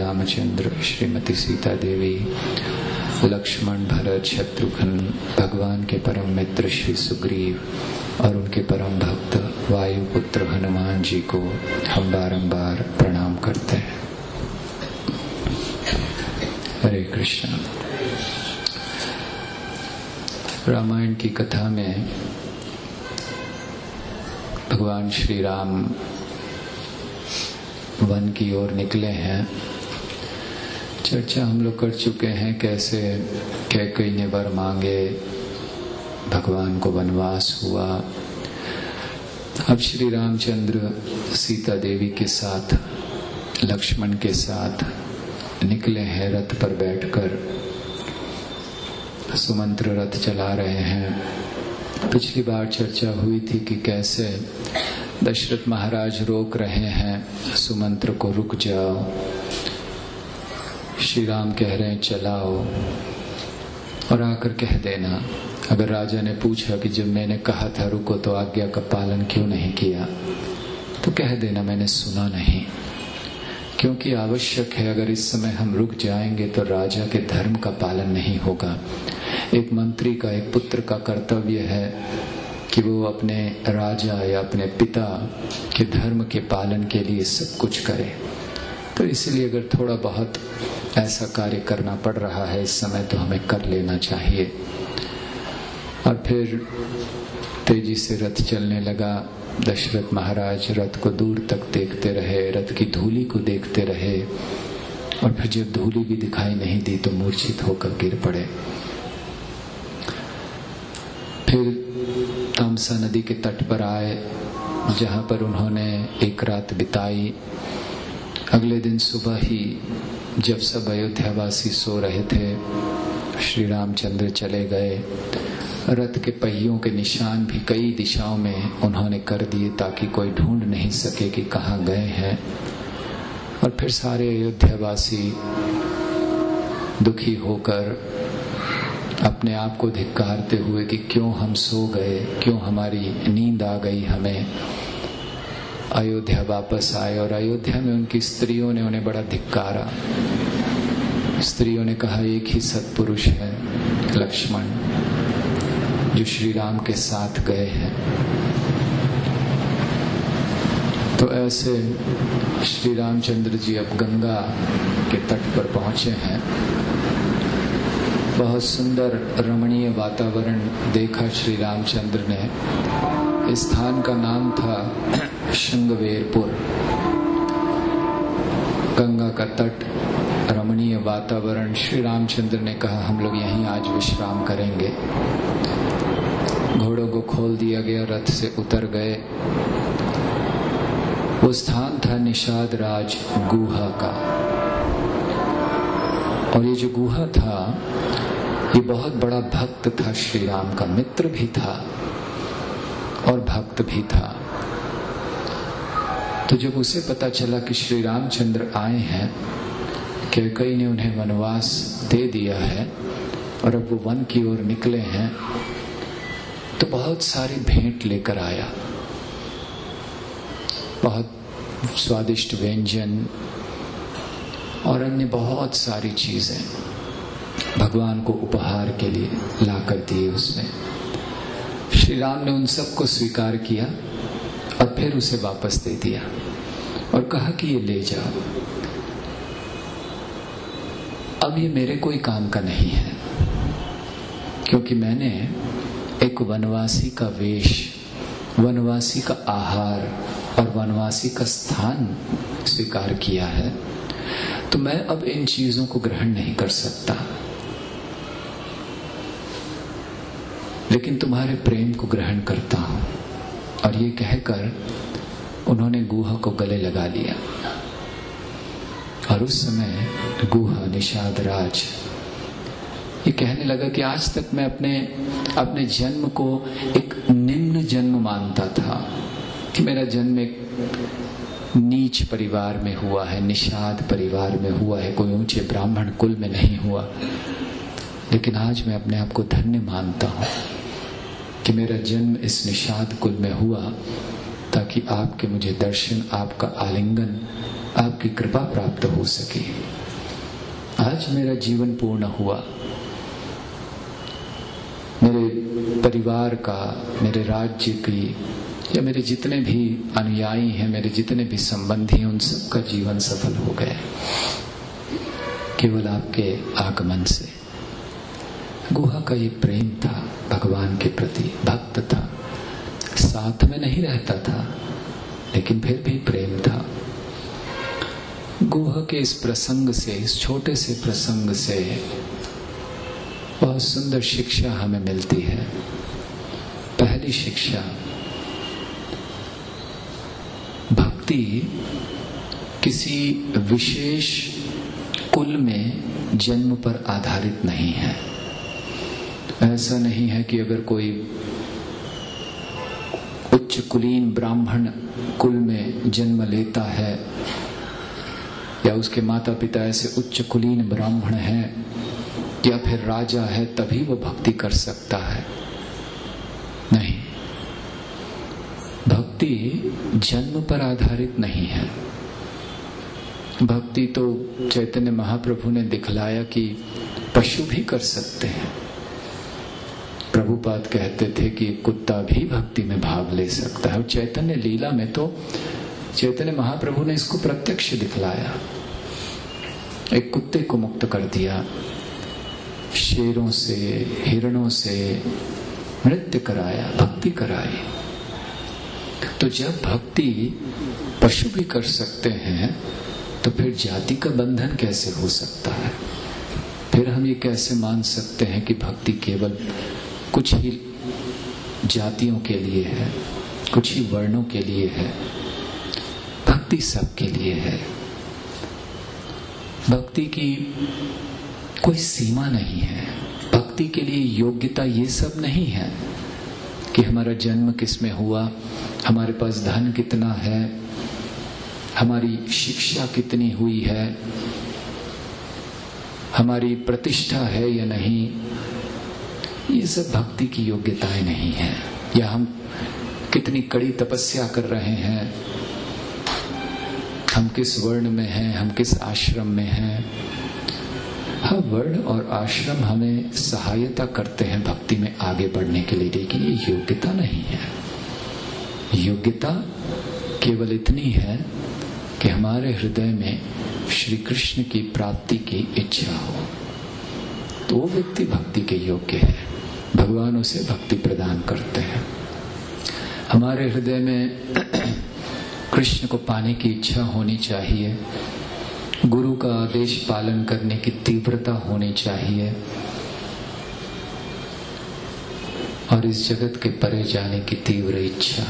रामचंद्र, श्रीमती सीता देवी, लक्ष्मण, भरत, शत्रुघ्न, भगवान के परम मित्र श्री सुग्रीव और उनके परम भक्त वायुपुत्र हनुमान जी को हम बारंबार प्रणाम करते हैं। हरे कृष्ण। रामायण की कथा में भगवान श्री राम वन की ओर निकले हैं। चर्चा हम लोग कर चुके हैं कैसे कैकेयी ने वर मांगे, भगवान को वनवास हुआ। अब श्री रामचंद्र सीता देवी के साथ, लक्ष्मण के साथ निकले हैं रथ पर बैठकर। सुमंत्र रथ चला रहे हैं। पिछली बार चर्चा हुई थी कि कैसे दशरथ महाराज रोक रहे हैं सुमंत्र को, रुक जाओ। श्री राम कह रहे हैं चलाओ और आकर कह देना। अगर राजा ने पूछा कि जब मैंने कहा था रुको तो आज्ञा का पालन क्यों नहीं किया, तो कह देना मैंने सुना नहीं। क्योंकि आवश्यक है, अगर इस समय हम रुक जाएंगे तो राजा के धर्म का पालन नहीं होगा। एक मंत्री का, एक पुत्र का कर्तव्य है कि वो अपने राजा या अपने पिता के धर्म के पालन के लिए सब कुछ करे। तो इसलिए अगर थोड़ा बहुत ऐसा कार्य करना पड़ रहा है इस समय तो हमें कर लेना चाहिए। और फिर तेजी से रथ चलने लगा। दशरथ महाराज रथ को दूर तक देखते रहे, रथ की धूली को देखते रहे और फिर जब धूली भी दिखाई नहीं दी तो मूर्छित होकर गिर पड़े। फिर तामसा नदी के तट पर आए, जहां पर उन्होंने एक रात बिताई। अगले दिन सुबह ही जब सब अयोध्यावासी सो रहे थे, श्री रामचंद्र चले गए। रथ के पहियों के निशान भी कई दिशाओं में उन्होंने कर दिए ताकि कोई ढूंढ नहीं सके कि कहाँ गए हैं। और फिर सारे अयोध्यावासी दुखी होकर अपने आप को धिक्कारते हुए कि क्यों हम सो गए, क्यों हमारी नींद आ गई हमें। अयोध्या वापस आए और अयोध्या में उनकी स्त्रियों ने उन्हें बड़ा धिक्कारा। स्त्रियों ने कहा एक ही सत्पुरुष है लक्ष्मण, जो श्री राम के साथ गए हैं। तो ऐसे श्री रामचंद्र जी अब गंगा के तट पर पहुंचे हैं। बहुत सुंदर रमणीय वातावरण देखा श्री रामचंद्र ने। इस स्थान का नाम था श्रृंगवेरपुर। गंगा का तट, रमणीय वातावरण। श्री रामचंद्र ने कहा हम लोग यहीं आज विश्राम करेंगे। घोड़ों को खोल दिया गया, रथ से उतर गए। वो स्थान था निषाद राज गुहा का। और ये जो गुहा था, ये बहुत बड़ा भक्त था श्री राम का, मित्र भी था और भक्त भी था। तो जब उसे पता चला कि श्री रामचंद्र आए हैं, कैकेयी ने उन्हें वनवास दे दिया है और अब वो वन की ओर निकले हैं, तो बहुत सारी भेंट लेकर आया। बहुत स्वादिष्ट व्यंजन और अन्य बहुत सारी चीजें भगवान को उपहार के लिए ला कर दिए उसने। श्री राम ने उन सबको स्वीकार किया और फिर उसे वापस दे दिया और कहा कि ये ले जाओ, अब ये मेरे कोई काम का नहीं है, क्योंकि मैंने एक वनवासी का वेश, वनवासी का आहार और वनवासी का स्थान स्वीकार किया है। तो मैं अब इन चीजों को ग्रहण नहीं कर सकता, लेकिन तुम्हारे प्रेम को ग्रहण करता हूं। और ये कहकर उन्होंने गुहा को गले लगा लिया। और उस समय गुहा, निषाद राज, ये कहने लगा कि आज तक मैं अपने जन्म को एक निम्न जन्म मानता था, कि मेरा जन्म एक नीच परिवार में हुआ है, निषाद परिवार में हुआ है, कोई ऊंचे ब्राह्मण कुल में नहीं हुआ। लेकिन आज मैं अपने आप को धन्य मानता हूं कि मेरा जन्म इस निषाद कुल में हुआ, ताकि आपके मुझे दर्शन, आपका आलिंगन आपकी कृपा प्राप्त हो सके। आज मेरा जीवन पूर्ण हुआ, मेरे परिवार का, मेरे राज्य की, या मेरे जितने भी अनुयायी हैं, मेरे जितने भी संबंधी हैं, उन सबका जीवन सफल हो गया केवल आपके आगमन से। गुहा का ये प्रेम था भगवान के प्रति, भक्त था, साथ में नहीं रहता था लेकिन फिर भी प्रेम था। गुहा के इस प्रसंग से, इस छोटे से प्रसंग से बहुत सुंदर शिक्षा हमें मिलती है। पहली शिक्षा, भक्ति किसी विशेष कुल में जन्म पर आधारित नहीं है। ऐसा नहीं है कि अगर कोई उच्च कुलीन ब्राह्मण कुल में जन्म लेता है या उसके माता पिता ऐसे उच्च कुलीन ब्राह्मण हैं या फिर राजा है तभी वो भक्ति कर सकता है। नहीं, भक्ति जन्म पर आधारित नहीं है। भक्ति तो चैतन्य महाप्रभु ने दिखलाया कि पशु भी कर सकते हैं। प्रभुपाद कहते थे कि कुत्ता भी भक्ति में भाग ले सकता है, और चैतन्य लीला में तो चैतन्य महाप्रभु ने इसको प्रत्यक्ष दिखलाया। एक कुत्ते को मुक्त कर दिया, शेरों से, हिरणों से नृत्य कराया, भक्ति कराई। तो जब भक्ति पशु भी कर सकते हैं तो फिर जाति का बंधन कैसे हो सकता है? फिर हम ये कैसे मान सकते हैं कि भक्ति केवल कुछ ही जातियों के लिए है, कुछ ही वर्णों के लिए है? भक्ति सबके लिए है। भक्ति की कोई सीमा नहीं है। भक्ति के लिए योग्यता ये सब नहीं है कि हमारा जन्म किसमें हुआ, हमारे पास धन कितना है, हमारी शिक्षा कितनी हुई है, हमारी प्रतिष्ठा है या नहीं। ये सब भक्ति की योग्यताएं नहीं है। या हम कितनी कड़ी तपस्या कर रहे हैं, हम किस वर्ण में हैं, हम किस आश्रम में हैं। हाँ, वर्ण और आश्रम हमें सहायता करते हैं भक्ति में आगे बढ़ने के लिए, लेकिन ये योग्यता नहीं है। योग्यता केवल इतनी है कि हमारे हृदय में श्री कृष्ण की प्राप्ति की इच्छा हो, तो वो व्यक्ति भक्ति के योग्य है। भगवान उसे भक्ति प्रदान करते हैं। हमारे हृदय में कृष्ण को पाने की इच्छा होनी चाहिए, गुरु का आदेश पालन करने की तीव्रता होनी चाहिए, और इस जगत के परे जाने की तीव्र इच्छा।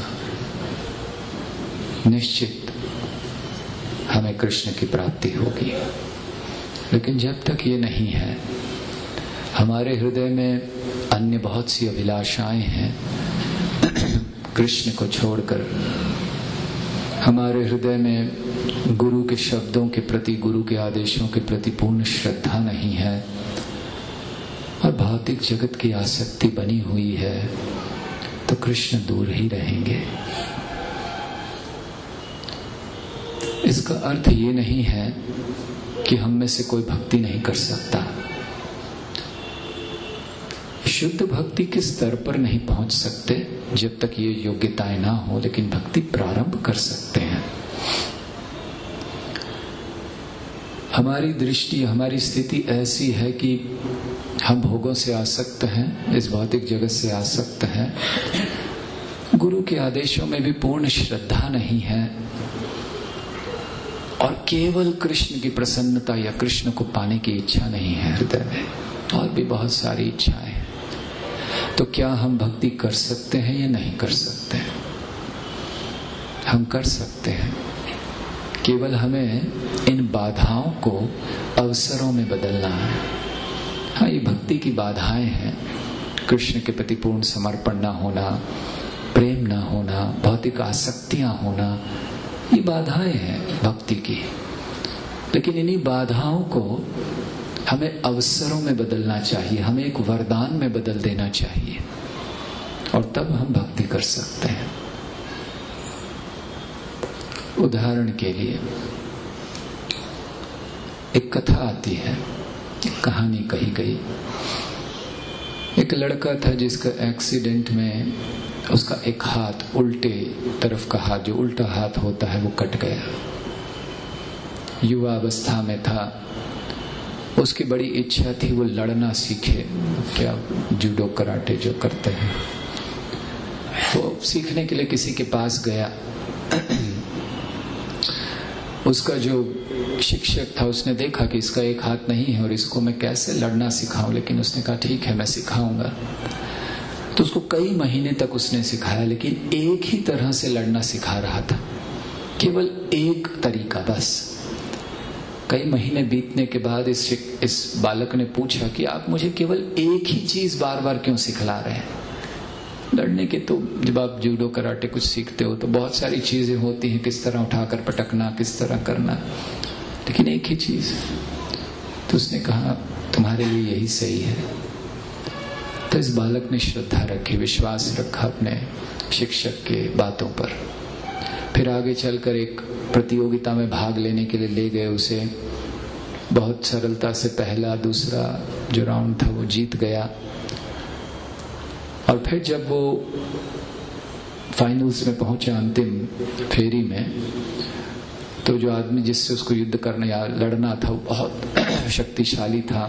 निश्चित हमें कृष्ण की प्राप्ति होगी। लेकिन जब तक ये नहीं है, हमारे हृदय में अन्य बहुत सी अभिलाषाएं हैं कृष्ण को छोड़कर। हमारे हृदय में गुरु के शब्दों के प्रति, गुरु के आदेशों के प्रति पूर्ण श्रद्धा नहीं है, और भौतिक जगत की आसक्ति बनी हुई है, तो कृष्ण दूर ही रहेंगे। इसका अर्थ ये नहीं है कि हम में से कोई भक्ति नहीं कर सकता। शुद्ध भक्ति के स्तर पर नहीं पहुंच सकते जब तक ये योग्यताएं ना हो, लेकिन भक्ति प्रारंभ कर सकते हैं। हमारी दृष्टि, हमारी स्थिति ऐसी है कि हम भोगों से आसक्त हैं, इस भौतिक जगत से आसक्त हैं, गुरु के आदेशों में भी पूर्ण श्रद्धा नहीं है, और केवल कृष्ण की प्रसन्नता या कृष्ण को पाने की इच्छा नहीं है हृदय में, और भी बहुत सारी इच्छाएं। तो क्या हम भक्ति कर सकते हैं या नहीं कर सकते? हम कर सकते हैं, केवल हमें इन बाधाओं को अवसरों में बदलना है। हाँ, ये भक्ति की बाधाएं हैं। कृष्ण के प्रति पूर्ण समर्पण ना होना, प्रेम ना होना, भौतिक आसक्तियां होना, ये बाधाएं हैं भक्ति की। लेकिन इन्हीं बाधाओं को हमें अवसरों में बदलना चाहिए, हमें एक वरदान में बदल देना चाहिए, और तब हम भक्ति कर सकते हैं। उदाहरण के लिए, एक कथा आती है, एक कहानी कही गई। एक लड़का था जिसका एक्सीडेंट में उसका एक हाथ, उल्टे तरफ का हाथ, जो उल्टा हाथ होता है, वो कट गया। युवा अवस्था में था, उसकी बड़ी इच्छा थी वो लड़ना सीखे, क्या जूडो कराटे जो करते हैं, वो सीखने के लिए किसी के पास गया। उसका जो शिक्षक था उसने देखा कि इसका एक हाथ नहीं है और इसको मैं कैसे लड़ना सिखाऊं, लेकिन उसने कहा ठीक है मैं सिखाऊंगा। तो उसको कई महीने तक उसने सिखाया, लेकिन एक ही तरह से लड़ना सिखा रहा था, केवल एक तरीका बस। कई महीने बीतने के बाद इस बालक ने पूछा कि आप मुझे केवल एक ही चीज बार बार क्यों सिखला रहे हैं? लड़ने के तो जब आप जूडो कराटे कुछ सीखते हो तो बहुत सारी चीजें होती हैं, किस तरह उठाकर पटकना, किस तरह करना, लेकिन एक ही चीज। तो उसने कहा तुम्हारे लिए यही सही है। तो इस बालक ने श्रद्धा रखी, विश्वास रखा अपने शिक्षक के बातों पर। फिर आगे चलकर एक प्रतियोगिता में भाग लेने के लिए ले गए उसे। बहुत सरलता से पहला दूसरा जो राउंड था वो जीत गया। और फिर जब वो फाइनल्स में पहुंचा, अंतिम फेरी में, तो जो आदमी जिससे उसको युद्ध करना या लड़ना था वो बहुत शक्तिशाली था।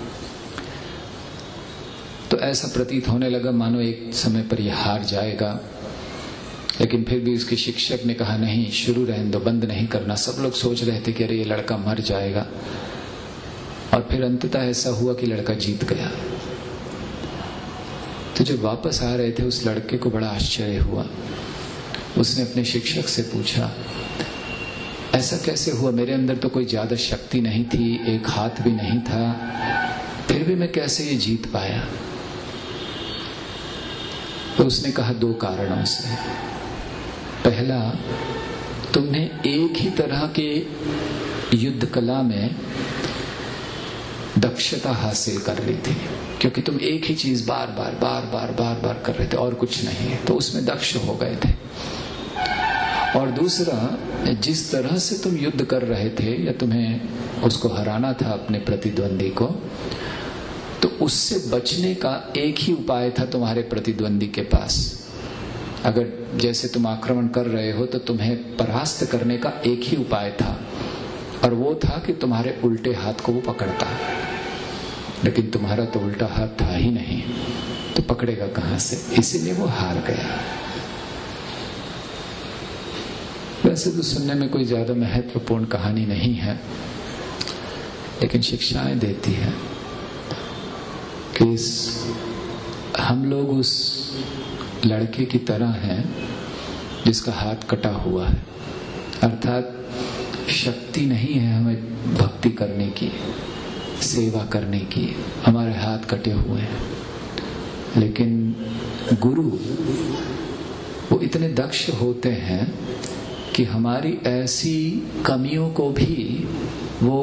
तो ऐसा प्रतीत होने लगा मानो एक समय पर यह हार जाएगा, लेकिन फिर भी उसके शिक्षक ने कहा नहीं, शुरू रहने दो, बंद नहीं करना। सब लोग सोच रहे थे कि अरे ये लड़का मर जाएगा, और फिर अंततः ऐसा हुआ कि लड़का जीत गया। तो जब वापस आ रहे थे उस लड़के को बड़ा आश्चर्य हुआ। उसने अपने शिक्षक से पूछा ऐसा कैसे हुआ, मेरे अंदर तो कोई ज्यादा शक्ति नहीं थी, एक हाथ भी नहीं था, फिर भी मैं कैसे ये जीत पाया? तो उसने कहा दो कारणों से। पहला, तुमने एक ही तरह के युद्ध कला में दक्षता हासिल कर ली थी, क्योंकि तुम एक ही चीज बार बार कर रहे थे और कुछ नहीं, तो उसमें दक्ष हो गए थे। और दूसरा, जिस तरह से तुम युद्ध कर रहे थे या तुम्हें उसको हराना था अपने प्रतिद्वंदी को, तो उससे बचने का एक ही उपाय था तुम्हारे प्रतिद्वंदी के पास। अगर जैसे तुम आक्रमण कर रहे हो तो तुम्हें परास्त करने का एक ही उपाय था, और वो था कि तुम्हारे उल्टे हाथ को वो पकड़ता। लेकिन तुम्हारा तो उल्टा हाथ था ही नहीं, तो पकड़ेगा कहां से? इसीलिए वो हार गया। वैसे तो सुनने में कोई ज्यादा महत्वपूर्ण कहानी नहीं है, लेकिन शिक्षाएं देती है कि हम लोग उस लड़के की तरह हैं जिसका हाथ कटा हुआ है। अर्थात शक्ति नहीं है हमें भक्ति करने की, सेवा करने की, हमारे हाथ कटे हुए हैं, लेकिन गुरु वो इतने दक्ष होते हैं कि हमारी ऐसी कमियों को भी वो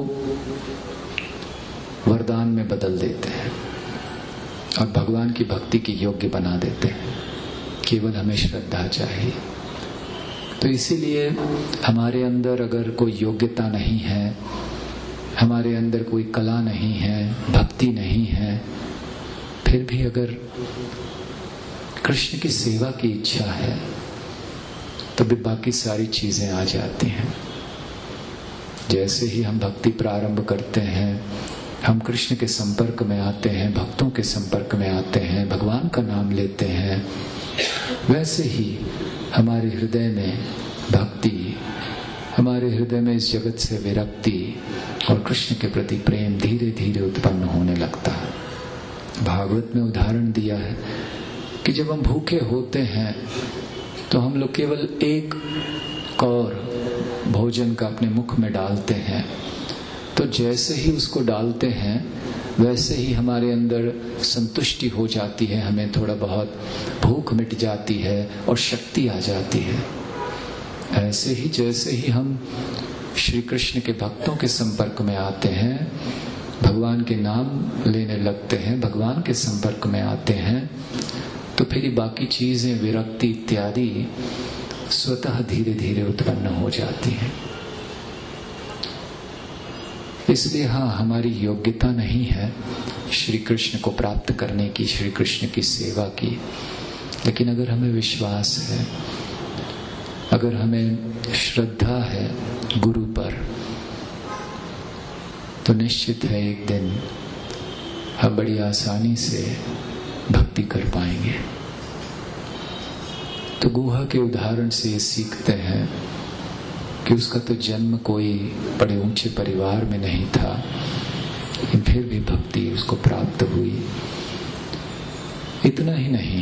वरदान में बदल देते हैं और भगवान की भक्ति की योग्य बना देते हैं। केवल हमें श्रद्धा चाहिए। तो इसीलिए हमारे अंदर अगर कोई योग्यता नहीं है, हमारे अंदर कोई कला नहीं है, भक्ति नहीं है, फिर भी अगर कृष्ण की सेवा की इच्छा है तो भी बाकी सारी चीजें आ जाती हैं। जैसे ही हम भक्ति प्रारंभ करते हैं, हम कृष्ण के संपर्क में आते हैं, भक्तों के संपर्क में आते हैं, भगवान का नाम लेते हैं, वैसे ही हमारे हृदय में भक्ति, हमारे हृदय में इस जगत से विरक्ति और कृष्ण के प्रति प्रेम धीरे धीरे उत्पन्न होने लगता है। भागवत में उदाहरण दिया है कि जब हम भूखे होते हैं तो हम लोग केवल एक कौर भोजन का अपने मुख में डालते हैं, तो जैसे ही उसको डालते हैं वैसे ही हमारे अंदर संतुष्टि हो जाती है, हमें थोड़ा बहुत भूख मिट जाती है और शक्ति आ जाती है। ऐसे ही जैसे ही हम श्री कृष्ण के भक्तों के संपर्क में आते हैं, भगवान के नाम लेने लगते हैं, भगवान के संपर्क में आते हैं, तो फिर बाकी चीजें, विरक्ति इत्यादि स्वतः धीरे धीरे उत्पन्न हो जाती हैं। इसलिए हाँ, हमारी योग्यता नहीं है श्री कृष्ण को प्राप्त करने की, श्री कृष्ण की सेवा की। लेकिन अगर हमें विश्वास है, अगर हमें श्रद्धा है गुरु पर, तो निश्चित है एक दिन हम बड़ी आसानी से भक्ति कर पाएंगे। तो गुहा के उदाहरण से ये सीखते हैं कि उसका तो जन्म कोई बड़े ऊंचे परिवार में नहीं था, लेकिन फिर भी भक्ति उसको प्राप्त हुई। इतना ही नहीं,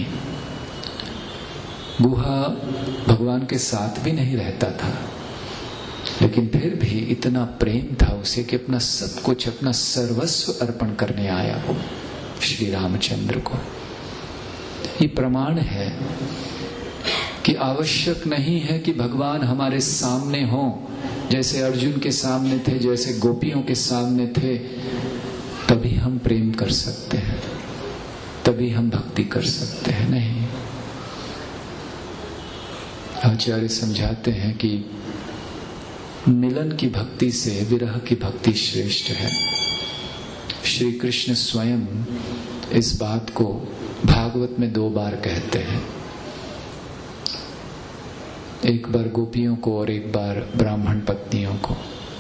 गुहा भगवान के साथ भी नहीं रहता था, लेकिन फिर भी इतना प्रेम था उसे कि अपना सब कुछ, अपना सर्वस्व अर्पण करने आया वो श्री रामचंद्र को। ये प्रमाण है कि आवश्यक नहीं है कि भगवान हमारे सामने हो, जैसे अर्जुन के सामने थे, जैसे गोपियों के सामने थे, तभी हम प्रेम कर सकते हैं, तभी हम भक्ति कर सकते हैं। नहीं, आचार्य समझाते हैं कि मिलन की भक्ति से विरह की भक्ति श्रेष्ठ है। श्री कृष्ण स्वयं इस बात को भागवत में 2 बार कहते हैं, एक बार गोपियों को और एक बार ब्राह्मण पत्नियों को।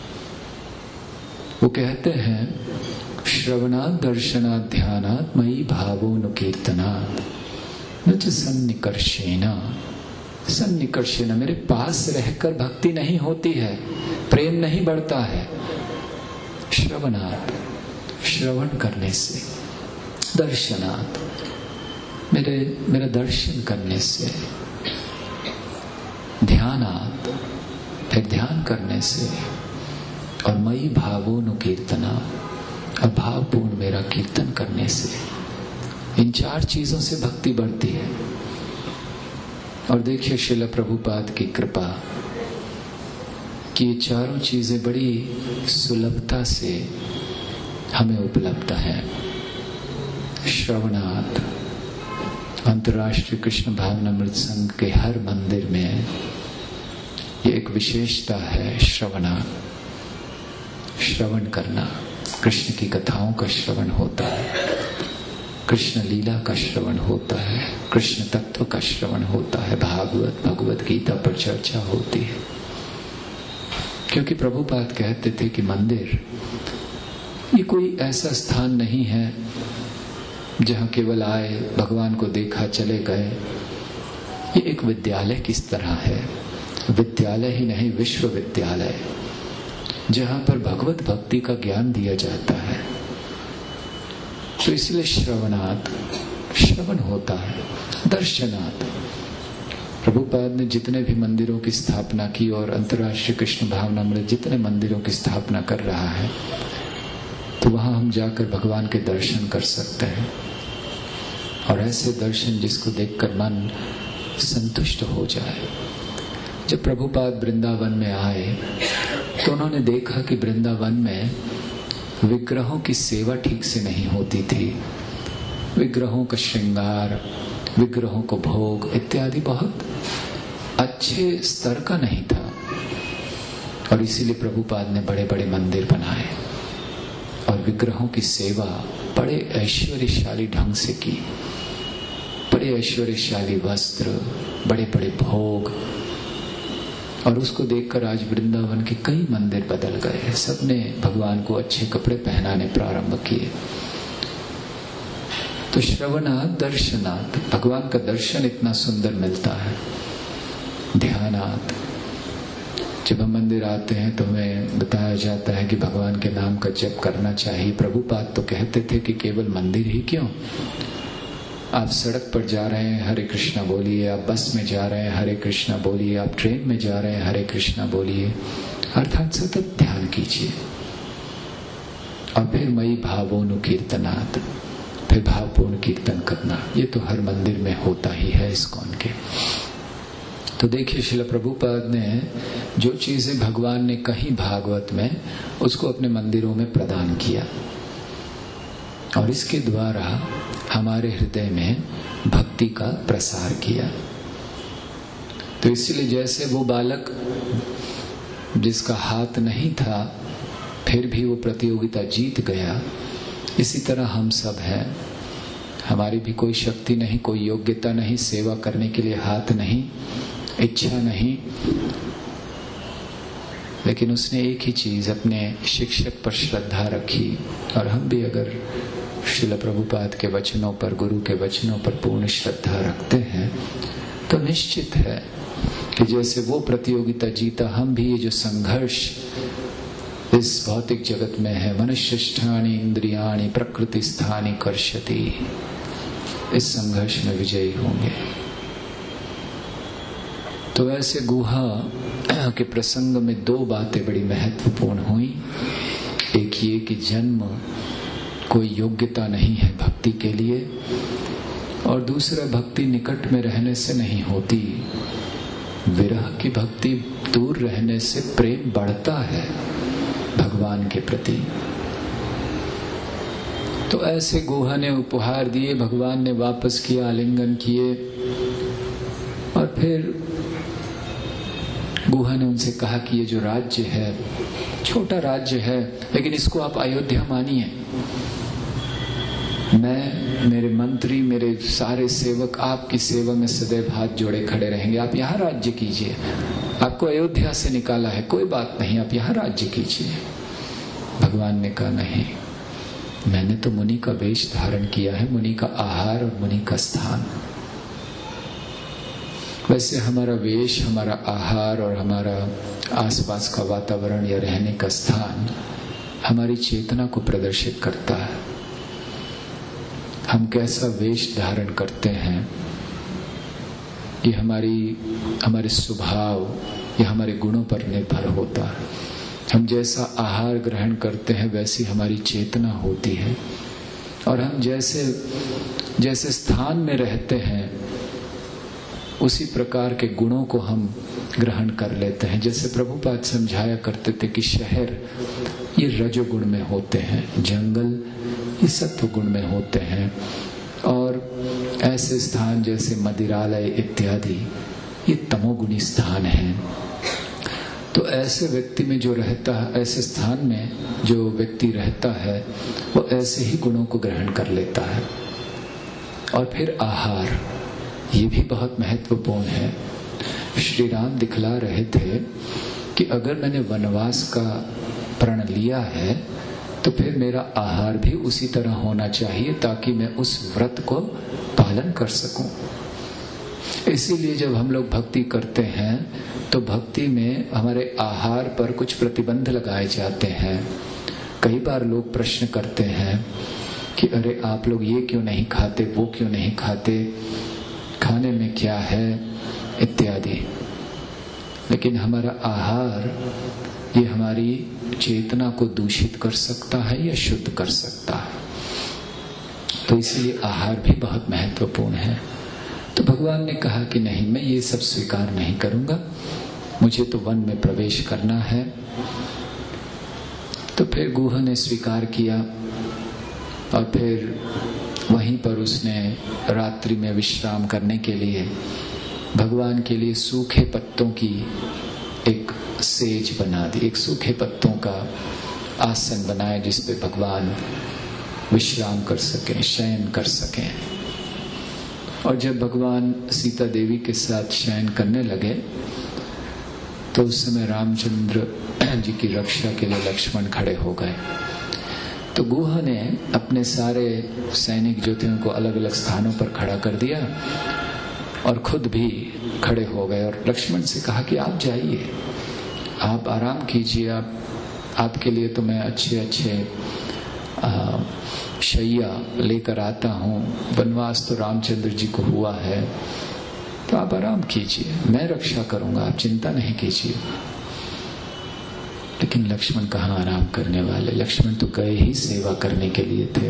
वो कहते हैं, श्रवणात् दर्शनात् ध्यानात् मयि भावोनुकीर्तनात् न च सन्निकर्षेण। सन्निकर्षेण, मेरे पास रहकर भक्ति नहीं होती है, प्रेम नहीं बढ़ता है। श्रवणात्, श्रवण करने से, दर्शनात्, मेरा दर्शन करने से, ध्यानात्, फिर ध्यान करने से, और मयि भावोनुकीर्तना, और भावपूर्ण मेरा कीर्तन करने से। इन 4 चीजों से भक्ति बढ़ती है। और देखिए श्रील प्रभुपाद की कृपा कि ये 4 चीजें बड़ी सुलभता से हमें उपलब्ध हैं। श्रवणात्, अंतर्राष्ट्रीय कृष्ण भावनामृत संघ के हर मंदिर में ये एक विशेषता है, श्रवणात्, श्रवण करना। कृष्ण की कथाओं का श्रवण होता है, कृष्ण लीला का श्रवण होता है, कृष्ण तत्व का श्रवण होता है, भागवत भगवत गीता पर चर्चा होती है। क्योंकि प्रभुपाद कहते थे कि मंदिर ये कोई ऐसा स्थान नहीं है जहां केवल आए, भगवान को देखा, चले गए। ये एक विद्यालय किस तरह है, विद्यालय ही नहीं, विश्वविद्यालय, जहां पर भगवत भक्ति का ज्ञान दिया जाता है। तो इसलिए श्रवणात्, श्रवण होता है। दर्शनात्, प्रभुपाद ने जितने भी मंदिरों की स्थापना की और अंतर्राष्ट्रीय कृष्ण भावनामृत जितने मंदिरों की स्थापना कर रहा है, तो वहां हम जाकर भगवान के दर्शन कर सकते हैं। और ऐसे दर्शन जिसको देखकर मन संतुष्ट हो जाए। जब प्रभुपाद वृंदावन में आए तो उन्होंने देखा कि वृंदावन में विग्रहों की सेवा ठीक से नहीं होती थी। विग्रहों का श्रृंगार, विग्रहों को भोग इत्यादि बहुत अच्छे स्तर का नहीं था। और इसीलिए प्रभुपाद ने बड़े बड़े मंदिर बनाए और विग्रहों की सेवा बड़े ऐश्वर्यशाली ढंग से की। बड़े ऐश्वर्यशाली वस्त्र, बड़े बड़े भोग। और उसको देखकर आज वृंदावन के कई मंदिर बदल गए। सबने भगवान को अच्छे कपड़े पहनाने प्रारंभ किए। तो श्रवणात् दर्शनात्, भगवान का दर्शन इतना सुंदर मिलता है। ध्यानात्, जब हम मंदिर आते हैं तो हमें बताया जाता है कि भगवान के नाम का जप करना चाहिए। प्रभुपाद तो कहते थे कि केवल मंदिर ही क्यों, आप सड़क पर जा रहे हैं हरे कृष्णा बोलिए, आप बस में जा रहे हैं हरे कृष्णा बोलिए, आप ट्रेन में जा रहे हैं हरे कृष्णा बोलिए। अर्थात सतत ध्यान कीजिए। और फिर मयि भावोनुकीर्तनात्, फिर भावपूर्ण कीर्तन करना। ये तो हर मंदिर में होता ही है इस्कॉन के। तो देखिए श्रील प्रभुपाद ने जो चीजें भगवान ने कही भागवत में, उसको अपने मंदिरों में प्रदान किया और इसके द्वारा हमारे हृदय में भक्ति का प्रसार किया। तो इसलिए जैसे वो बालक जिसका हाथ नहीं था फिर भी वो प्रतियोगिता जीत गया। इसी तरह हम सब हैं, हमारी भी कोई शक्ति नहीं, कोई योग्यता नहीं, सेवा करने के लिए हाथ नहीं, इच्छा नहीं, लेकिन उसने एक ही चीज, अपने शिक्षक पर श्रद्धा रखी। और हम भी अगर श्रील प्रभुपाद के वचनों पर, गुरु के वचनों पर पूर्ण श्रद्धा रखते हैं तो निश्चित है कि जैसे वो प्रतियोगिता जीता, हम भी ये जो संघर्ष इस भौतिक जगत में है, मनुष्यष्ठानि इंद्रियाणि प्रकृति स्थानि कर्षति, इस संघर्ष में विजयी होंगे। तो ऐसे गुहा के प्रसंग में दो बातें बड़ी महत्वपूर्ण हुई। एक ये कि जन्म कोई योग्यता नहीं है भक्ति के लिए, और दूसरा भक्ति निकट में रहने से नहीं होती, विरह की भक्ति दूर रहने से प्रेम बढ़ता है भगवान के प्रति। तो ऐसे गुहा ने उपहार दिए, भगवान ने वापस किया, आलिंगन किए, और फिर गुहा ने उनसे कहा कि ये जो राज्य है, छोटा राज्य है, लेकिन इसको आप अयोध्या मानिए। मैं, मेरे मंत्री, मेरे सारे सेवक आपकी सेवा में सदैव हाथ जोड़े खड़े रहेंगे। आप यहाँ राज्य कीजिए, आपको अयोध्या से निकाला है, कोई बात नहीं, आप यहाँ राज्य कीजिए। भगवान ने कहा नहीं, मैंने तो मुनि का वेश धारण किया है, मुनि का आहार और मुनि का स्थान। वैसे हमारा वेश, हमारा आहार और हमारा आसपास का वातावरण या रहने का स्थान हमारी चेतना को प्रदर्शित करता है। हम कैसा वेश धारण करते हैं ये हमारे स्वभाव या हमारे गुणों पर निर्भर होता है। हम जैसा आहार ग्रहण करते हैं वैसी हमारी चेतना होती है, और हम जैसे स्थान में रहते हैं उसी प्रकार के गुणों को हम ग्रहण कर लेते हैं। जैसे प्रभुपाद समझाया करते थे कि शहर ये रजोगुण में होते हैं, जंगल ये सत्व गुण में होते हैं, और ऐसे स्थान जैसे मदिरालय इत्यादि ये तमोगुणी स्थान हैं। तो ऐसे व्यक्ति में जो रहता है, ऐसे स्थान में जो व्यक्ति रहता है, वो ऐसे ही गुणों को ग्रहण कर लेता है। और फिर आहार, ये भी बहुत महत्वपूर्ण है। श्री राम दिखला रहे थे कि अगर मैंने वनवास का प्रण लिया है तो फिर मेरा आहार भी उसी तरह होना चाहिए ताकि मैं उस व्रत को पालन कर सकूं। इसीलिए जब हम लोग भक्ति करते हैं तो भक्ति में हमारे आहार पर कुछ प्रतिबंध लगाए जाते हैं। कई बार लोग प्रश्न करते हैं कि अरे आप लोग ये क्यों नहीं खाते, वो क्यों नहीं खाते, खाने में क्या है इत्यादि। लेकिन हमारा आहार ये हमारी चेतना को दूषित कर सकता है या शुद्ध कर सकता है, तो इसलिए आहार भी बहुत महत्वपूर्ण है। तो भगवान ने कहा कि नहीं, मैं ये सब स्वीकार नहीं करूंगा, मुझे तो वन में प्रवेश करना है। तो फिर गुहा ने स्वीकार किया, और फिर वहीं पर उसने रात्रि में विश्राम करने के लिए भगवान के लिए सूखे पत्तों की एक सेज बना दी, एक सूखे पत्तों का आसन बनाया जिस पे भगवान विश्राम कर सकें, शयन कर सकें। और जब भगवान सीता देवी के साथ शयन करने लगे तो उस समय रामचंद्र जी की रक्षा के लिए लक्ष्मण खड़े हो गए। तो गुहा ने अपने सारे सैनिक जो थे उनको अलग अलग स्थानों पर खड़ा कर दिया और खुद भी खड़े हो गए, और लक्ष्मण से कहा कि आप जाइए, आप आराम कीजिए, आपके लिए तो मैं अच्छे अच्छे शैया लेकर आता हूँ। वनवास तो रामचंद्र जी को हुआ है, तो आप आराम कीजिए, मैं रक्षा करूंगा, आप चिंता नहीं कीजिए। लेकिन लक्ष्मण कहाँ आराम करने वाले, लक्ष्मण तो गए ही सेवा करने के लिए थे।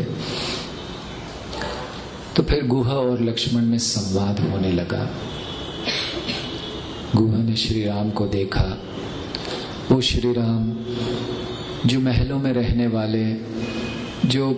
तो फिर गुहा और लक्ष्मण में संवाद होने लगा। गुहा ने श्री राम को देखा, वो श्री राम जो महलों में रहने वाले, जो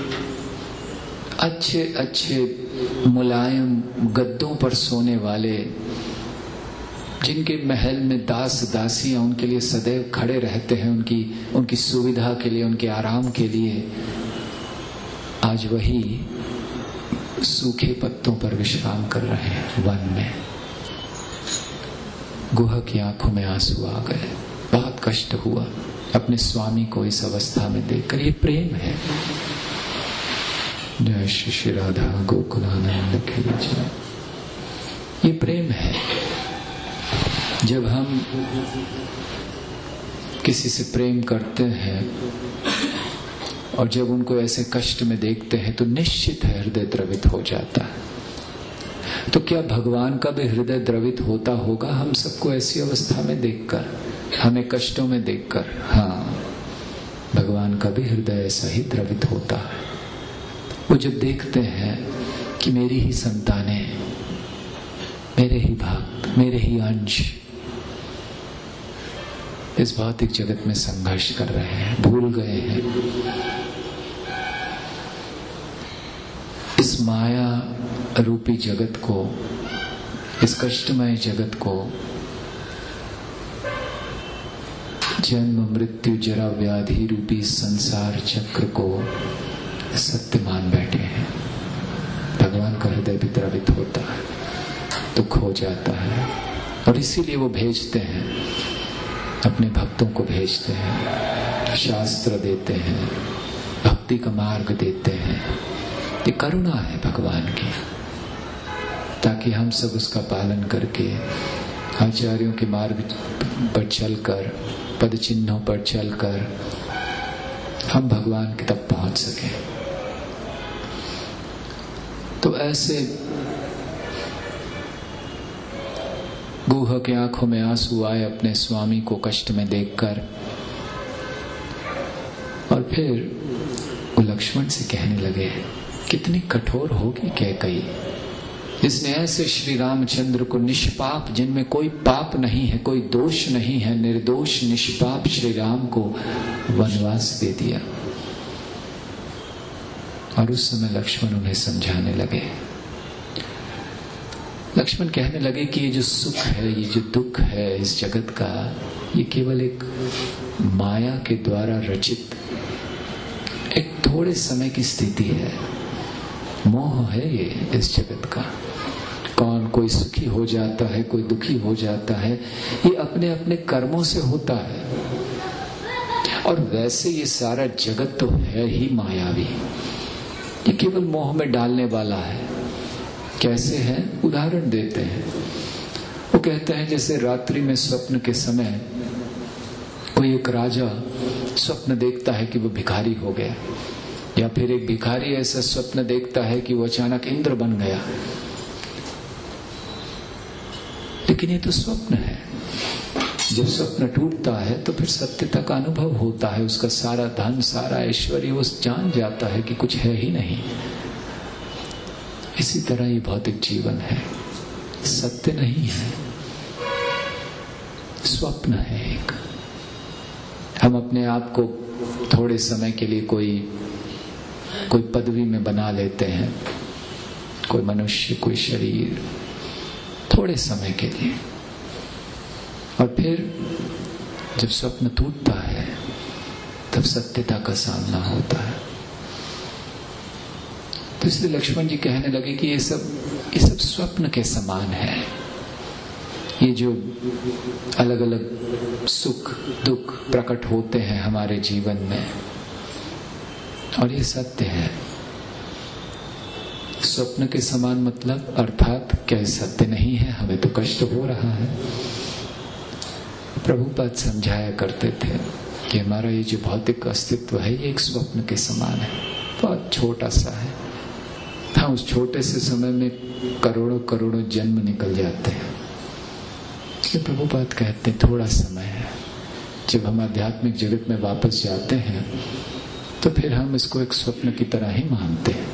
अच्छे अच्छे मुलायम गद्दों पर सोने वाले, जिनके महल में दास दासियां उनके लिए सदैव खड़े रहते हैं, उनकी सुविधा के लिए, उनके आराम के लिए, आज वही सूखे पत्तों पर विश्राम कर रहे हैं वन में। गुहा की आंखों में आंसू आ गए, बहुत कष्ट हुआ अपने स्वामी को इस अवस्था में देखकर। ये प्रेम है। जय श्री राधा गोकुलानंद की जय। ये प्रेम है। जब हम किसी से प्रेम करते हैं और जब उनको ऐसे कष्ट में देखते हैं तो निश्चित है हृदय द्रवित हो जाता है। तो क्या भगवान का भी हृदय द्रवित होता होगा हम सबको ऐसी अवस्था में देखकर, हमें कष्टों में देखकर? हाँ, भगवान का भी हृदय ऐसा ही द्रवित होता है। वो जब देखते हैं कि मेरी ही संतानें, मेरे ही भक्त, मेरे ही अंश इस भौतिक जगत में संघर्ष कर रहे हैं, भूल गए हैं इस माया रूपी जगत को, इस कष्टमय जगत को, जन्म मृत्यु जरा व्याधि रूपी संसार चक्र को सत्य मान बैठे हैं। भगवान का हृदय भी द्रवित होता है, दुख हो जाता है, और इसीलिए वो भेजते हैं, अपने भक्तों को भेजते हैं, शास्त्र देते हैं, भक्ति का मार्ग देते हैं। ये करुणा है भगवान की, ताकि हम सब उसका पालन करके आचार्यों के मार्ग पर चलकर, पद चिन्हों पर चलकर हम भगवान के तक पहुंच सके। तो ऐसे गुहा की आंखों में आंसू आए अपने स्वामी को कष्ट में देखकर, और फिर वो लक्ष्मण से कहने लगे, कितनी कठोर होगी कैकेयी, जिसने ऐसे श्री रामचंद्र को निष्पाप, जिनमें कोई पाप नहीं है, कोई दोष नहीं है, निर्दोष निष्पाप श्री राम को वनवास दे दिया। और उस समय लक्ष्मण उन्हें समझाने लगे। लक्ष्मण कहने लगे कि ये जो सुख है, ये जो दुख है इस जगत का, ये केवल एक माया के द्वारा रचित एक थोड़े समय की स्थिति है। मोह है ये इस जगत का। कौन कोई सुखी हो जाता है, कोई दुखी हो जाता है, ये अपने अपने कर्मों से होता है। और वैसे ये सारा जगत तो है ही मायावी, ये केवल मोह में डालने वाला है। कैसे है? उदाहरण देते हैं। वो कहते हैं जैसे रात्रि में स्वप्न के समय कोई एक राजा स्वप्न देखता है कि वो भिखारी हो गया, या फिर एक भिखारी ऐसा स्वप्न देखता है कि वो अचानक इंद्र बन गया। लेकिन ये तो स्वप्न है। जब स्वप्न टूटता है तो फिर सत्यता का अनुभव होता है। उसका सारा धन, सारा ऐश्वर्य वो जान जाता है कि कुछ है ही नहीं। इसी तरह ये भौतिक जीवन है, सत्य नहीं है, स्वप्न है एक। हम अपने आप को थोड़े समय के लिए कोई पदवी में बना लेते हैं, कोई मनुष्य, कोई शरीर, थोड़े समय के लिए, और फिर जब स्वप्न टूटता है तब सत्यता का सामना होता है। तो इसलिए लक्ष्मण जी कहने लगे कि ये सब स्वप्न के समान है। ये जो अलग अलग सुख दुख प्रकट होते हैं हमारे जीवन में, और ये सत्य है। स्वप्न के समान मतलब अर्थात क्या सत्य नहीं है? हमें तो कष्ट हो रहा है। प्रभुपाद समझाया करते थे कि हमारा ये जो भौतिक अस्तित्व है ये एक स्वप्न के समान है, बहुत छोटा सा है। हाँ, उस छोटे से समय में करोड़ों करोड़ों जन्म निकल जाते हैं। इसलिए प्रभुपाद कहते हैं थोड़ा समय है। जब हम आध्यात्मिक जगत में वापस जाते हैं तो फिर हम इसको एक स्वप्न की तरह ही मानते हैं।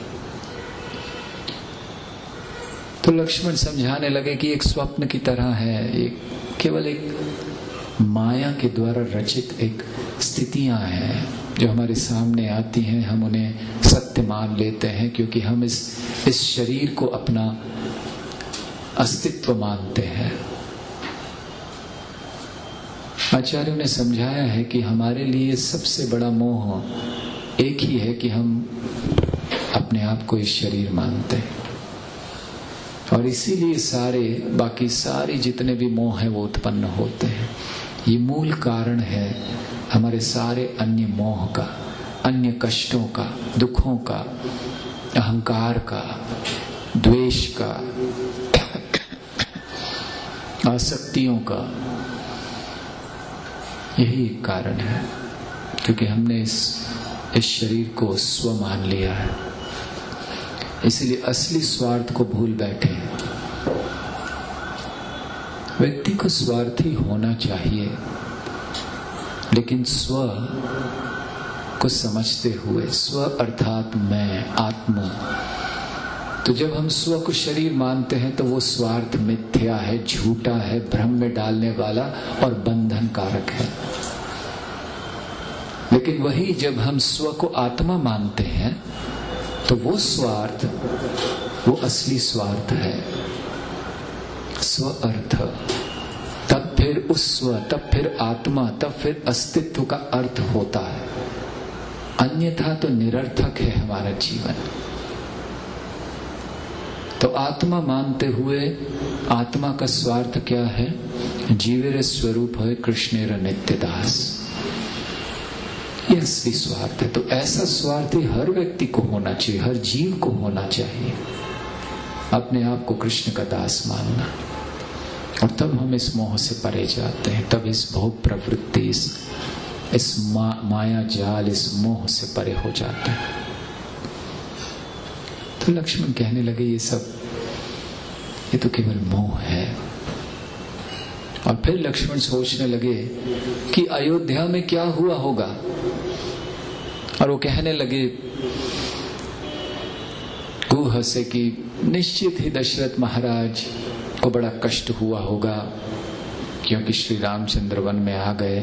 तो लक्ष्मण समझाने लगे कि एक स्वप्न की तरह है, एक केवल एक माया के द्वारा रचित एक स्थितियां हैं जो हमारे सामने आती हैं। हम उन्हें सत्य मान लेते हैं क्योंकि हम इस शरीर को अपना अस्तित्व मानते हैं। आचार्यों ने समझाया है कि हमारे लिए सबसे बड़ा मोह एक ही है कि हम अपने आप को इस शरीर मानते हैं, और इसीलिए बाकी सारे जितने भी मोह हैं वो उत्पन्न होते हैं। ये मूल कारण है हमारे सारे अन्य मोह का, अन्य कष्टों का, दुखों का, अहंकार का, द्वेष का, आसक्तियों का। यही एक कारण है, क्योंकि हमने इस शरीर को स्व मान लिया है, इसलिए असली स्वार्थ को भूल बैठे हैं। व्यक्ति को स्वार्थी होना चाहिए, लेकिन स्व को समझते हुए, स्व अर्थात मैं, आत्मा। तो जब हम स्व को शरीर मानते हैं तो वो स्वार्थ मिथ्या है, झूठा है, भ्रम में डालने वाला और बंधन कारक है। लेकिन वही जब हम स्व को आत्मा मानते हैं तो वो स्वार्थ, वो असली स्वार्थ है, स्व अर्थ। तब फिर उस स्व, तब फिर आत्मा, तब फिर अस्तित्व का अर्थ होता है। अन्यथा तो निरर्थक है हमारा जीवन। तो आत्मा मानते हुए आत्मा का स्वार्थ क्या है? जीवेर स्वरूप है कृष्णेर नित्य दास। ये असली स्वार्थ है। तो ऐसा स्वार्थ ही हर व्यक्ति को होना चाहिए, हर जीव को होना चाहिए, अपने आप को कृष्ण का दास मानना। और तब हम इस मोह से परे जाते हैं, तब इस भोग प्रवृत्ति, इस माया जाल, इस मोह से परे हो जाते हैं। तो लक्ष्मण कहने लगे ये तो केवल मोह है। और फिर लक्ष्मण सोचने लगे कि अयोध्या में क्या हुआ होगा, और वो कहने लगे गुह से कि निश्चित ही दशरथ महाराज को बड़ा कष्ट हुआ होगा, क्योंकि श्री रामचंद्र वन में आ गए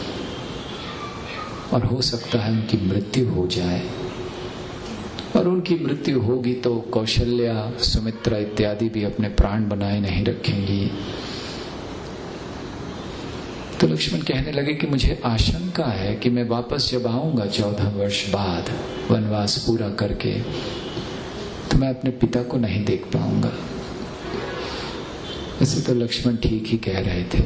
और हो सकता है उनकी मृत्यु हो जाए। और उनकी मृत्यु होगी तो कौशल्या, सुमित्रा इत्यादि भी अपने प्राण बनाए नहीं रखेंगी। तो लक्ष्मण कहने लगे कि मुझे आशंका है कि मैं वापस जब आऊंगा 14 वर्ष बाद वनवास पूरा करके, तो मैं अपने पिता को नहीं देख पाऊंगा। ऐसे तो लक्ष्मण ठीक ही कह रहे थे।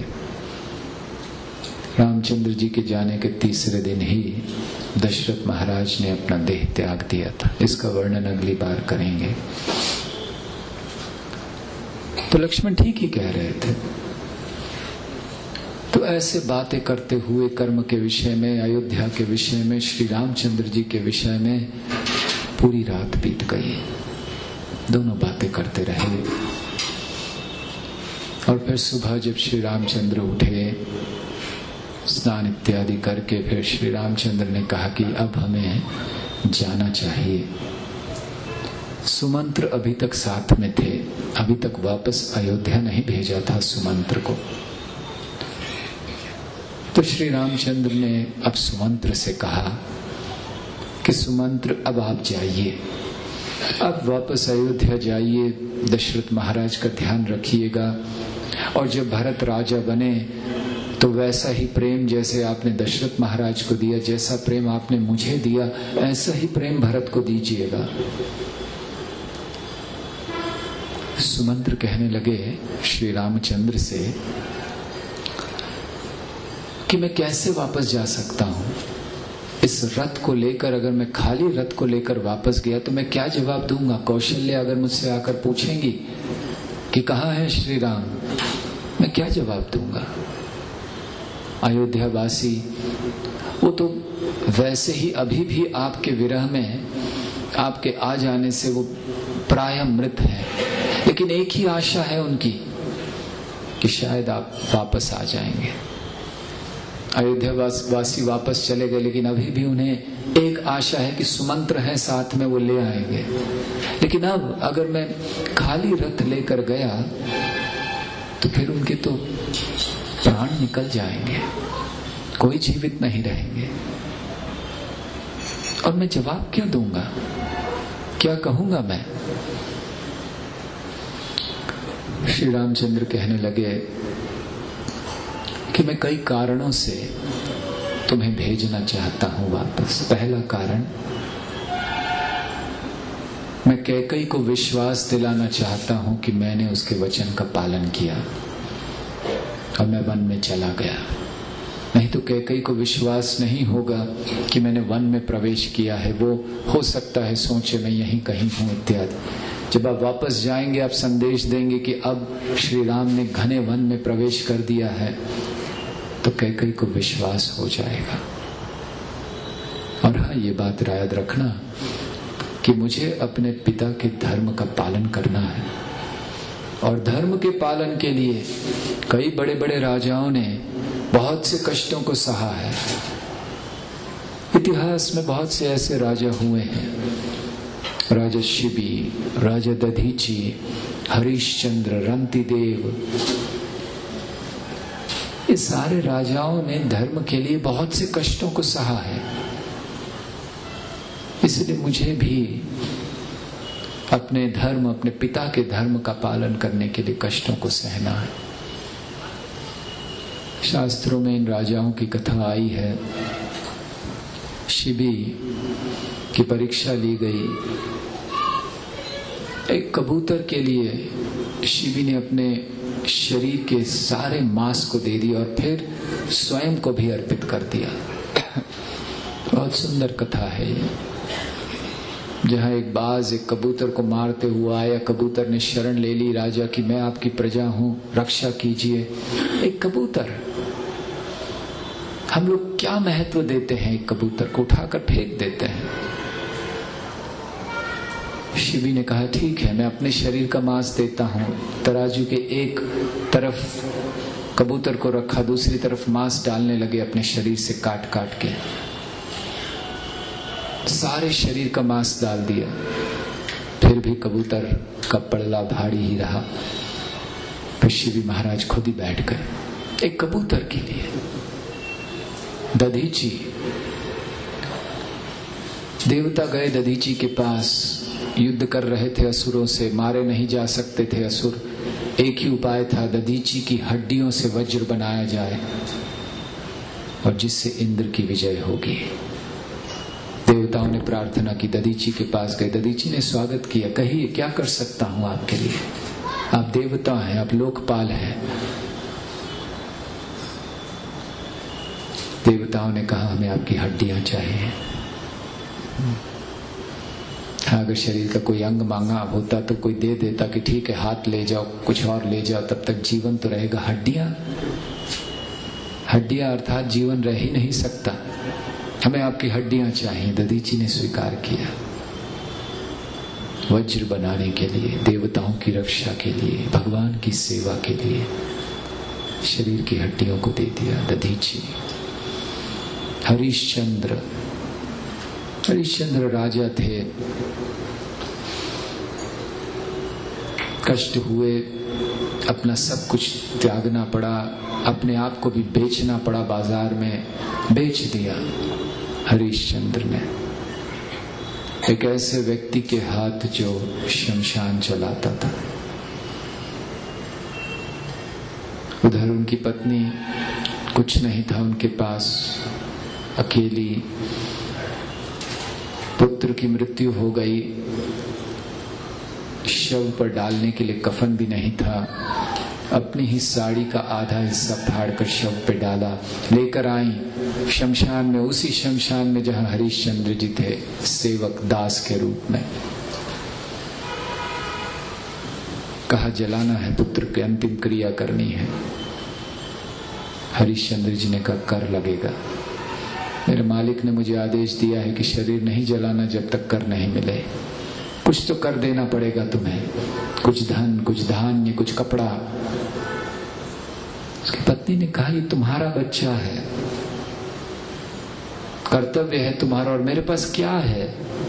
रामचंद्र जी के जाने के तीसरे दिन ही दशरथ महाराज ने अपना देह त्याग दिया था। इसका वर्णन अगली बार करेंगे। तो लक्ष्मण ठीक ही कह रहे थे। तो ऐसे बातें करते हुए कर्म के विषय में, अयोध्या के विषय में, श्री रामचंद्र जी के विषय में पूरी रात बीत गई। दोनों बातें करते रहे। और फिर सुबह जब श्री रामचंद्र उठे, स्नान इत्यादि करके, फिर श्री रामचंद्र ने कहा कि अब हमें जाना चाहिए। सुमंत्र अभी तक साथ में थे, अभी तक वापस अयोध्या नहीं भेजा था सुमंत्र को। तो श्री रामचंद्र ने अब सुमंत्र से कहा कि सुमंत्र अब आप जाइए, अब वापस अयोध्या जाइए, दशरथ महाराज का ध्यान रखिएगा, और जब भरत राजा बने तो वैसा ही प्रेम जैसे आपने दशरथ महाराज को दिया, जैसा प्रेम आपने मुझे दिया, ऐसा ही प्रेम भरत को दीजिएगा। सुमंत्र कहने लगे श्री रामचंद्र से कि मैं कैसे वापस जा सकता हूं? इस रथ को लेकर, अगर मैं खाली रथ को लेकर वापस गया तो मैं क्या जवाब दूंगा? कौशल्या अगर मुझसे आकर पूछेंगी कि कहाँ है श्री राम, मैं क्या जवाब दूंगा? अयोध्या वासी वो तो वैसे ही अभी भी आपके विरह में, आपके आ जाने से वो प्राय मृत है, लेकिन एक ही आशा है उनकी कि शायद आप वापस आ जाएंगे। अयोध्या वासी वापस चले गए, लेकिन अभी भी उन्हें एक आशा है कि सुमंत्र है साथ में, वो ले आएंगे। लेकिन अब अगर मैं खाली रथ लेकर गया तो फिर उनके तो प्राण निकल जाएंगे, कोई जीवित नहीं रहेंगे। और मैं जवाब क्या दूंगा, क्या कहूंगा मैं? श्री रामचंद्र कहने लगे कि मैं कई कारणों से तुम्हें भेजना चाहता हूं वापस। पहला कारण, मैं कैकई को विश्वास दिलाना चाहता हूं कि मैंने उसके वचन का पालन किया और मैं वन में चला गया। नहीं तो कैकई को विश्वास नहीं होगा कि मैंने वन में प्रवेश किया है। वो हो सकता है सोचे मैं यहीं कहीं हूं इत्यादि। जब आप वापस जाएंगे, आप संदेश देंगे कि अब श्री राम ने घने वन में प्रवेश कर दिया है, तो कैकई को विश्वास हो जाएगा। और हाँ, ये बात याद रखना कि मुझे अपने पिता के धर्म का पालन करना है। और धर्म के पालन के लिए कई बड़े बड़े राजाओं ने बहुत से कष्टों को सहा है। इतिहास में बहुत से ऐसे राजा हुए हैं, राजा शिबी, राजा दधीची, हरिश्चंद्र, रंतिदेव। ये सारे राजाओं ने धर्म के लिए बहुत से कष्टों को सहा है। इसलिए मुझे भी अपने धर्म, अपने पिता के धर्म का पालन करने के लिए कष्टों को सहना है। शास्त्रों में इन राजाओं की कथा आई है। शिबी की परीक्षा ली गई। एक कबूतर के लिए शिबी ने अपने शरीर के सारे मांस को दे दिया और फिर स्वयं को भी अर्पित कर दिया। बहुत सुंदर कथा है ये, जहां एक बाज एक कबूतर को मारते हुआ आया। कबूतर ने शरण ले ली राजा की, मैं आपकी प्रजा हूं, रक्षा कीजिए। एक कबूतर, हम लोग क्या महत्व देते हैं एक कबूतर को, उठाकर फेंक देते हैं। शिबी ने कहा ठीक है, मैं अपने शरीर का मांस देता हूं। तराजू के एक तरफ कबूतर को रखा, दूसरी तरफ मांस डालने लगे अपने शरीर से काट काट के। सारे शरीर का मांस डाल दिया, फिर भी कबूतर का पल्ला भारी ही रहा। फिर शिबी महाराज खुद ही बैठ गए एक कबूतर के लिए। दधीची, देवता गए दधीची के पास, युद्ध कर रहे थे असुरों से, मारे नहीं जा सकते थे असुर। एक ही उपाय था, दधीची की हड्डियों से वज्र बनाया जाए और जिससे इंद्र की विजय होगी। देवताओं ने प्रार्थना की, दधीची के पास गए। दधीची ने स्वागत किया, कहिए क्या कर सकता हूं आपके लिए, आप देवता हैं, आप लोकपाल हैं। देवताओं ने कहा हमें आपकी हड्डियां चाहिए। अगर शरीर का कोई अंग मांगा होता तो कोई दे देता कि ठीक है हाथ ले जाओ, कुछ और ले जाओ, तब तक जीवन तो रहेगा। हड्डियां अर्थात जीवन रह ही नहीं सकता, हमें आपकी हड्डियां चाहिए। दधीची ने स्वीकार किया। वज्र बनाने के लिए, देवताओं की रक्षा के लिए, भगवान की सेवा के लिए शरीर की हड्डियों को दे दिया दधीची। हरिश्चंद्र राजा थे, कष्ट हुए, अपना सब कुछ त्यागना पड़ा, अपने आप को भी बेचना पड़ा, बाजार में बेच दिया हरिश्चंद्र ने, एक ऐसे व्यक्ति के हाथ जो शमशान चलाता था। उधर उनकी पत्नी, कुछ नहीं था उनके पास, अकेली, पुत्र की मृत्यु हो गई, शव पर डालने के लिए कफन भी नहीं था। अपनी ही साड़ी का आधा हिस्सा फाड़कर शव पे डाला, लेकर आई शमशान में, उसी शमशान में जहां हरिश्चंद्र जी थे सेवक दास के रूप में। कहा जलाना है, पुत्र की अंतिम क्रिया करनी है। हरिश्चंद्र जी ने कहा कर लगेगा, मेरे मालिक ने मुझे आदेश दिया है कि शरीर नहीं जलाना जब तक कर नहीं मिले। कुछ तो कर देना पड़ेगा तुम्हें, कुछ धन, कुछ धान्य, कुछ कपड़ा। उसकी पत्नी ने कहा ये तुम्हारा बच्चा है, कर्तव्य है तुम्हारा, और मेरे पास क्या है,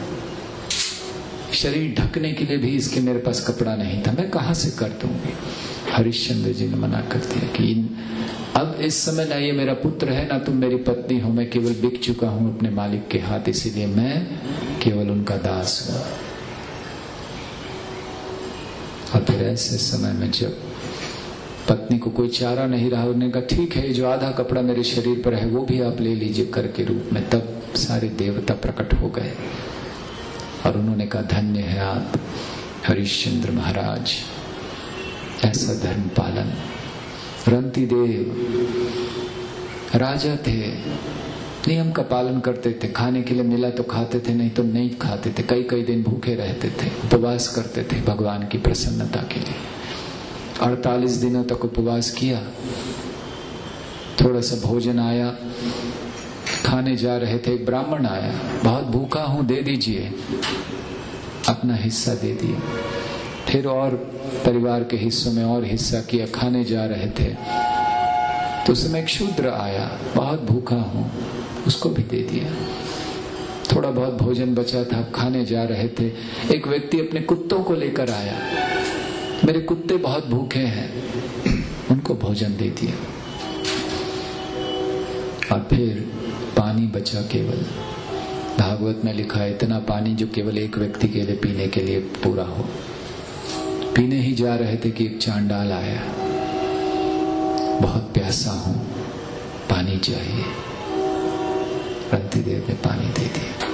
शरीर ढकने के लिए भी इसके मेरे पास कपड़ा नहीं था, मैं कहां से कर दूंगी। हरिश्चंद्र जी ने मना कर दिया कि अब इस समय ना ये मेरा पुत्र है ना तुम मेरी पत्नी हो, मैं केवल बिक चुका हूं अपने मालिक के हाथ, इसीलिए मैं केवल उनका दास हूं। और फिर ऐसे समय में जब पत्नी को कोई चारा नहीं रहा, उन्होंने कहा ठीक है, जो आधा कपड़ा मेरे शरीर पर है वो भी आप ले लीजिए कर के रूप में। तब सारे देवता प्रकट हो गए और उन्होंने कहा धन्य है आप हरिश्चंद्र महाराज, ऐसा धर्म पालन। रंती देव राजा थे, नियम का पालन करते थे, खाने के लिए मिला तो खाते थे, नहीं तो नहीं खाते थे, कई कई दिन भूखे रहते थे, उपवास करते थे भगवान की प्रसन्नता के लिए। 48 दिनों तक उपवास किया। थोड़ा सा भोजन आया, खाने जा रहे थे, एक ब्राह्मण आया, बहुत भूखा हूं दे दीजिए, अपना हिस्सा दे दिया। फिर और परिवार के हिस्सों में और हिस्सा किया, खाने जा रहे थे तो उसमें एक शूद्र आया, बहुत भूखा हूं, उसको भी दे दिया। थोड़ा बहुत भोजन बचा था, खाने जा रहे थे, एक व्यक्ति अपने कुत्तों को लेकर आया, मेरे कुत्ते बहुत भूखे हैं, उनको भोजन दे दिया। और फिर पानी बचा केवल, भागवत में लिखा है इतना पानी जो केवल एक व्यक्ति के लिए पीने के लिए पूरा हो। पीने ही जा रहे थे कि एक चांडाल आया, बहुत प्यासा हूं, पानी चाहिए। रंतीदेव ने पानी दे दिया।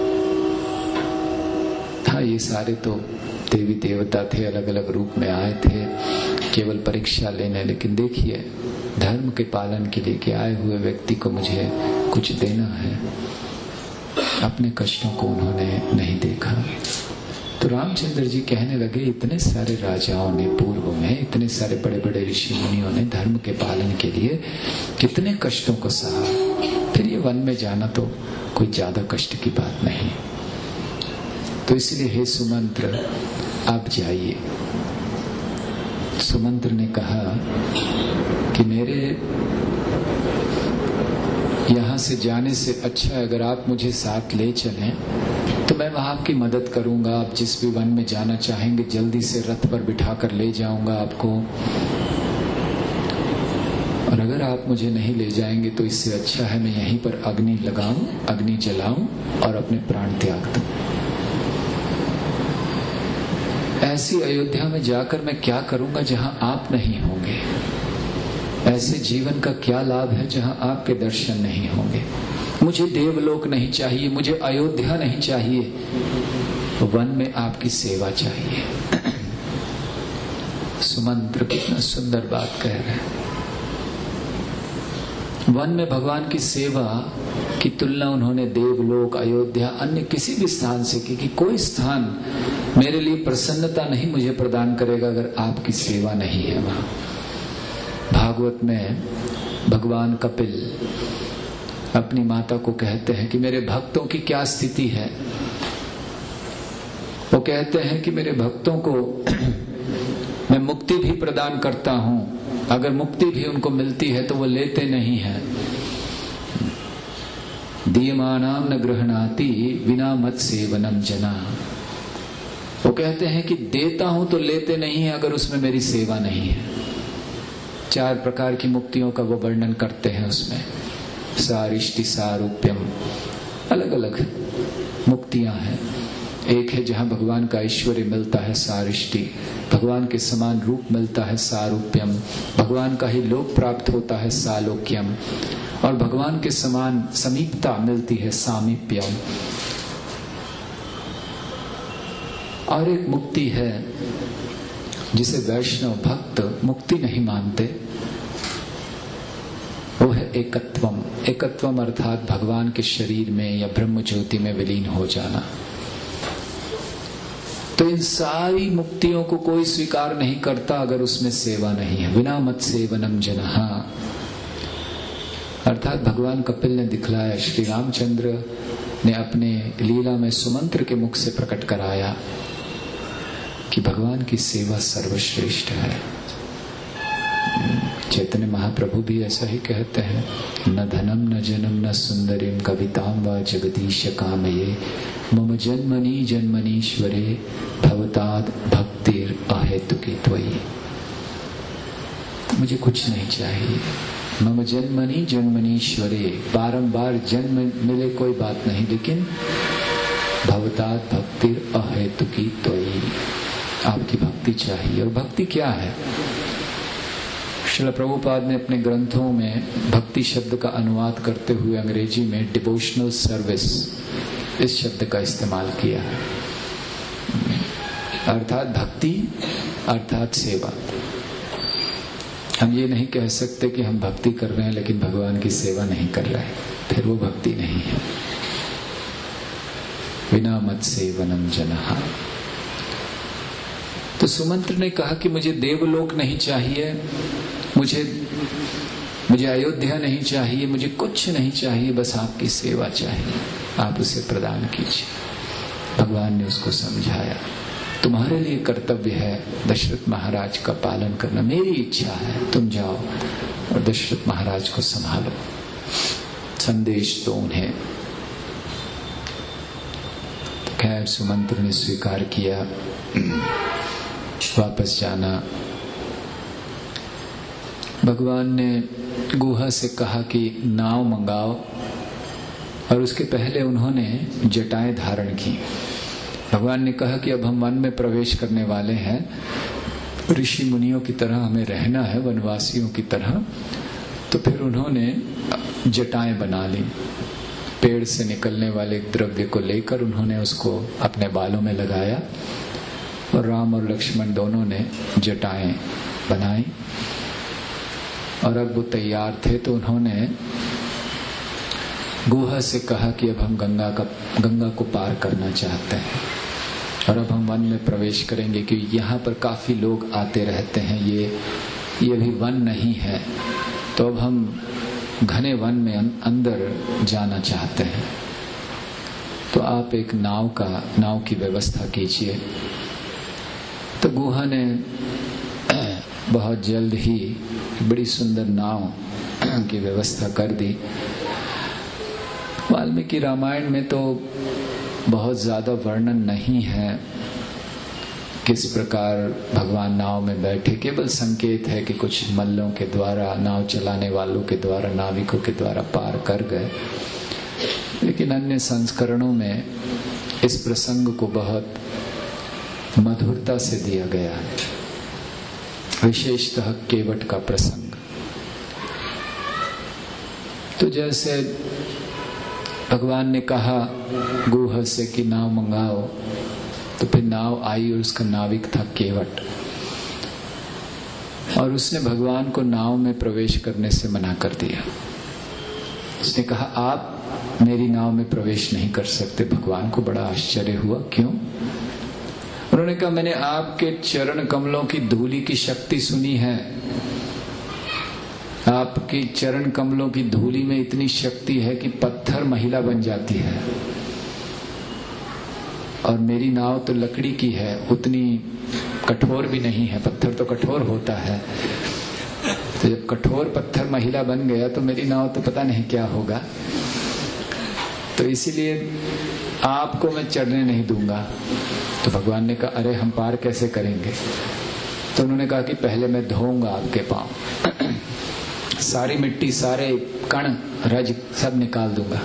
हाँ, ये सारे तो देवी देवता थे, अलग अलग रूप में आए थे केवल परीक्षा लेने, लेकिन देखिए धर्म के पालन के लिए कि आए हुए व्यक्ति को मुझे कुछ देना है, अपने कष्टों को उन्होंने नहीं देखा। तो रामचंद्र जी कहने लगे इतने सारे राजाओं ने पूर्व में, इतने सारे बड़े बड़े ऋषि मुनियों ने धर्म के पालन के लिए कितने कष्टों को सहा, फिर ये वन में जाना तो कोई ज्यादा कष्ट की बात नहीं। तो इसलिए हे सुमंत्र आप जाइए। सुमंत्र ने कहा कि मेरे यहां से जाने से अच्छा है अगर आप मुझे साथ ले चलें तो मैं वहां आपकी मदद करूंगा, आप जिस भी वन में जाना चाहेंगे जल्दी से रथ पर बिठाकर ले जाऊंगा आपको। और अगर आप मुझे नहीं ले जाएंगे तो इससे अच्छा है मैं यहीं पर अग्नि लगाऊं, अग्नि जलाऊं और अपने प्राण त्याग दूं। ऐसी अयोध्या में जाकर मैं क्या करूंगा जहां आप नहीं होंगे? ऐसे जीवन का क्या लाभ है जहां आपके दर्शन नहीं होंगे? मुझे देवलोक नहीं चाहिए, मुझे अयोध्या नहीं चाहिए, वन में आपकी सेवा चाहिए। सुमंत्र कितना सुंदर बात कह रहे हैं। वन में भगवान की सेवा की तुलना उन्होंने देवलोक, अयोध्या, अन्य किसी भी स्थान से की कि कोई स्थान मेरे लिए प्रसन्नता नहीं मुझे प्रदान करेगा अगर आपकी सेवा नहीं है वहां। भागवत में भगवान कपिल अपनी माता को कहते हैं कि मेरे भक्तों की क्या स्थिति है। वो कहते हैं कि मेरे भक्तों को मैं मुक्ति भी प्रदान करता हूं, अगर मुक्ति भी उनको मिलती है तो वो लेते नहीं है। दीयमानाम न गृह्णाति विना मत सेवनम जना। वो कहते हैं कि देता हूं तो लेते नहीं है अगर उसमें मेरी सेवा नहीं है। 4 प्रकार की मुक्तियों का वो वर्णन करते हैं उसमें। सारिष्टि, सारूप्यम, अलग अलग मुक्तियां हैं। एक है जहां भगवान का ऐश्वर्य मिलता है, सारिष्टि, भगवान के समान रूप मिलता है, सारूप्यम, भगवान का ही लोक प्राप्त होता है, सालोक्यम, और भगवान के समान समीपता मिलती है, सामीप्यम। और एक मुक्ति है जिसे वैष्णव भक्त मुक्ति नहीं मानते, वो है एकत्वम। एकत्वम अर्थात भगवान के शरीर में या ब्रह्म ज्योति में विलीन हो जाना। तो इन सारी मुक्तियों को कोई स्वीकार नहीं करता अगर उसमें सेवा नहीं है। विना मत सेवनम जनहा, अर्थात भगवान कपिल ने दिखलाया, श्री रामचंद्र ने अपने लीला में सुमंत्र के मुख से प्रकट कराया कि भगवान की सेवा सर्वश्रेष्ठ है। चैतन्य महाप्रभु भी ऐसा ही कहते हैं, न धनम न जनम न सुंदरीम कविताम व जगदीश कामये मम जन्मनि जन्मनीश्वरे भवताद भक्तिर अहेतुकी त्वयि। मुझे कुछ नहीं चाहिए। मम जन्मनि जन्मनीश्वरे, बारंबार जन्म मिले कोई बात नहीं, लेकिन भवताद भक्तिर अहेतुकी त्वयि, आपकी भक्ति चाहिए। और भक्ति क्या है? श्रील प्रभुपाद ने अपने ग्रंथों में भक्ति शब्द का अनुवाद करते हुए अंग्रेजी में डिवोशनल सर्विस इस शब्द का इस्तेमाल किया, अर्थात भक्ति अर्थात सेवा। हम ये नहीं कह सकते कि हम भक्ति कर रहे हैं लेकिन भगवान की सेवा नहीं कर रहे हैं, फिर वो भक्ति नहीं है। विना मत सेवनम जनहा। तो सुमंत्र ने कहा कि मुझे देवलोक नहीं चाहिए, मुझे अयोध्या नहीं चाहिए, मुझे कुछ नहीं चाहिए, बस आपकी सेवा चाहिए, आप उसे प्रदान कीजिए। भगवान ने उसको समझाया, तुम्हारे लिए कर्तव्य है दशरथ महाराज का पालन करना, मेरी इच्छा है तुम जाओ और दशरथ महाराज को संभालो। संदेश तो उन्हें। खैर सुमंत्र ने स्वीकार किया, वापस जाना। भगवान ने गुहा से कहा कि नाव मंगाओ, और उसके पहले उन्होंने जटाएं धारण की। भगवान ने कहा कि अब हम वन में प्रवेश करने वाले हैं, ऋषि मुनियों की तरह हमें रहना है, वनवासियों की तरह। तो फिर उन्होंने जटाएं बना ली, पेड़ से निकलने वाले द्रव्य को लेकर उन्होंने उसको अपने बालों में लगाया, और राम और लक्ष्मण दोनों ने जटाएं बनाई। और अब वो तैयार थे तो उन्होंने गुहा से कहा कि अब हम गंगा को पार करना चाहते हैं, और अब हम वन में प्रवेश करेंगे, क्योंकि यहाँ पर काफी लोग आते रहते हैं, ये भी वन नहीं है, तो अब हम घने वन में अंदर जाना चाहते हैं। तो आप एक नाव की व्यवस्था कीजिए। तो गुहा ने बहुत जल्द ही बड़ी सुंदर नाव की व्यवस्था कर दी। वाल्मीकि रामायण में तो बहुत ज्यादा वर्णन नहीं है किस प्रकार भगवान नाव में बैठे, केवल संकेत है कि कुछ मल्लों के द्वारा, नाव चलाने वालों के द्वारा, नाविकों के द्वारा पार कर गए। लेकिन अन्य संस्करणों में इस प्रसंग को बहुत मधुरता से दिया गया है, विशेषतः केवट का प्रसंग। तो जैसे भगवान ने कहा गुहा से कि नाव मंगाओ, तो फिर नाव आई और उसका नाविक था केवट, और उसने भगवान को नाव में प्रवेश करने से मना कर दिया। उसने कहा आप मेरी नाव में प्रवेश नहीं कर सकते। भगवान को बड़ा आश्चर्य हुआ, क्यों? उन्होंने कहा मैंने आपके चरण कमलों की धूलि की शक्ति सुनी है, आपकी चरण कमलों की धूलि में इतनी शक्ति है कि पत्थर महिला बन जाती है, और मेरी नाव तो लकड़ी की है, उतनी कठोर भी नहीं है, पत्थर तो कठोर होता है। तो जब कठोर पत्थर महिला बन गया तो मेरी नाव तो पता नहीं क्या होगा, तो इसीलिए आपको मैं चढ़ने नहीं दूंगा। तो भगवान ने कहा अरे हम पार कैसे करेंगे? तो उन्होंने कहा कि पहले मैं धोऊंगा आपके पांव, सारी मिट्टी, सारे कण, रज सब निकाल दूंगा।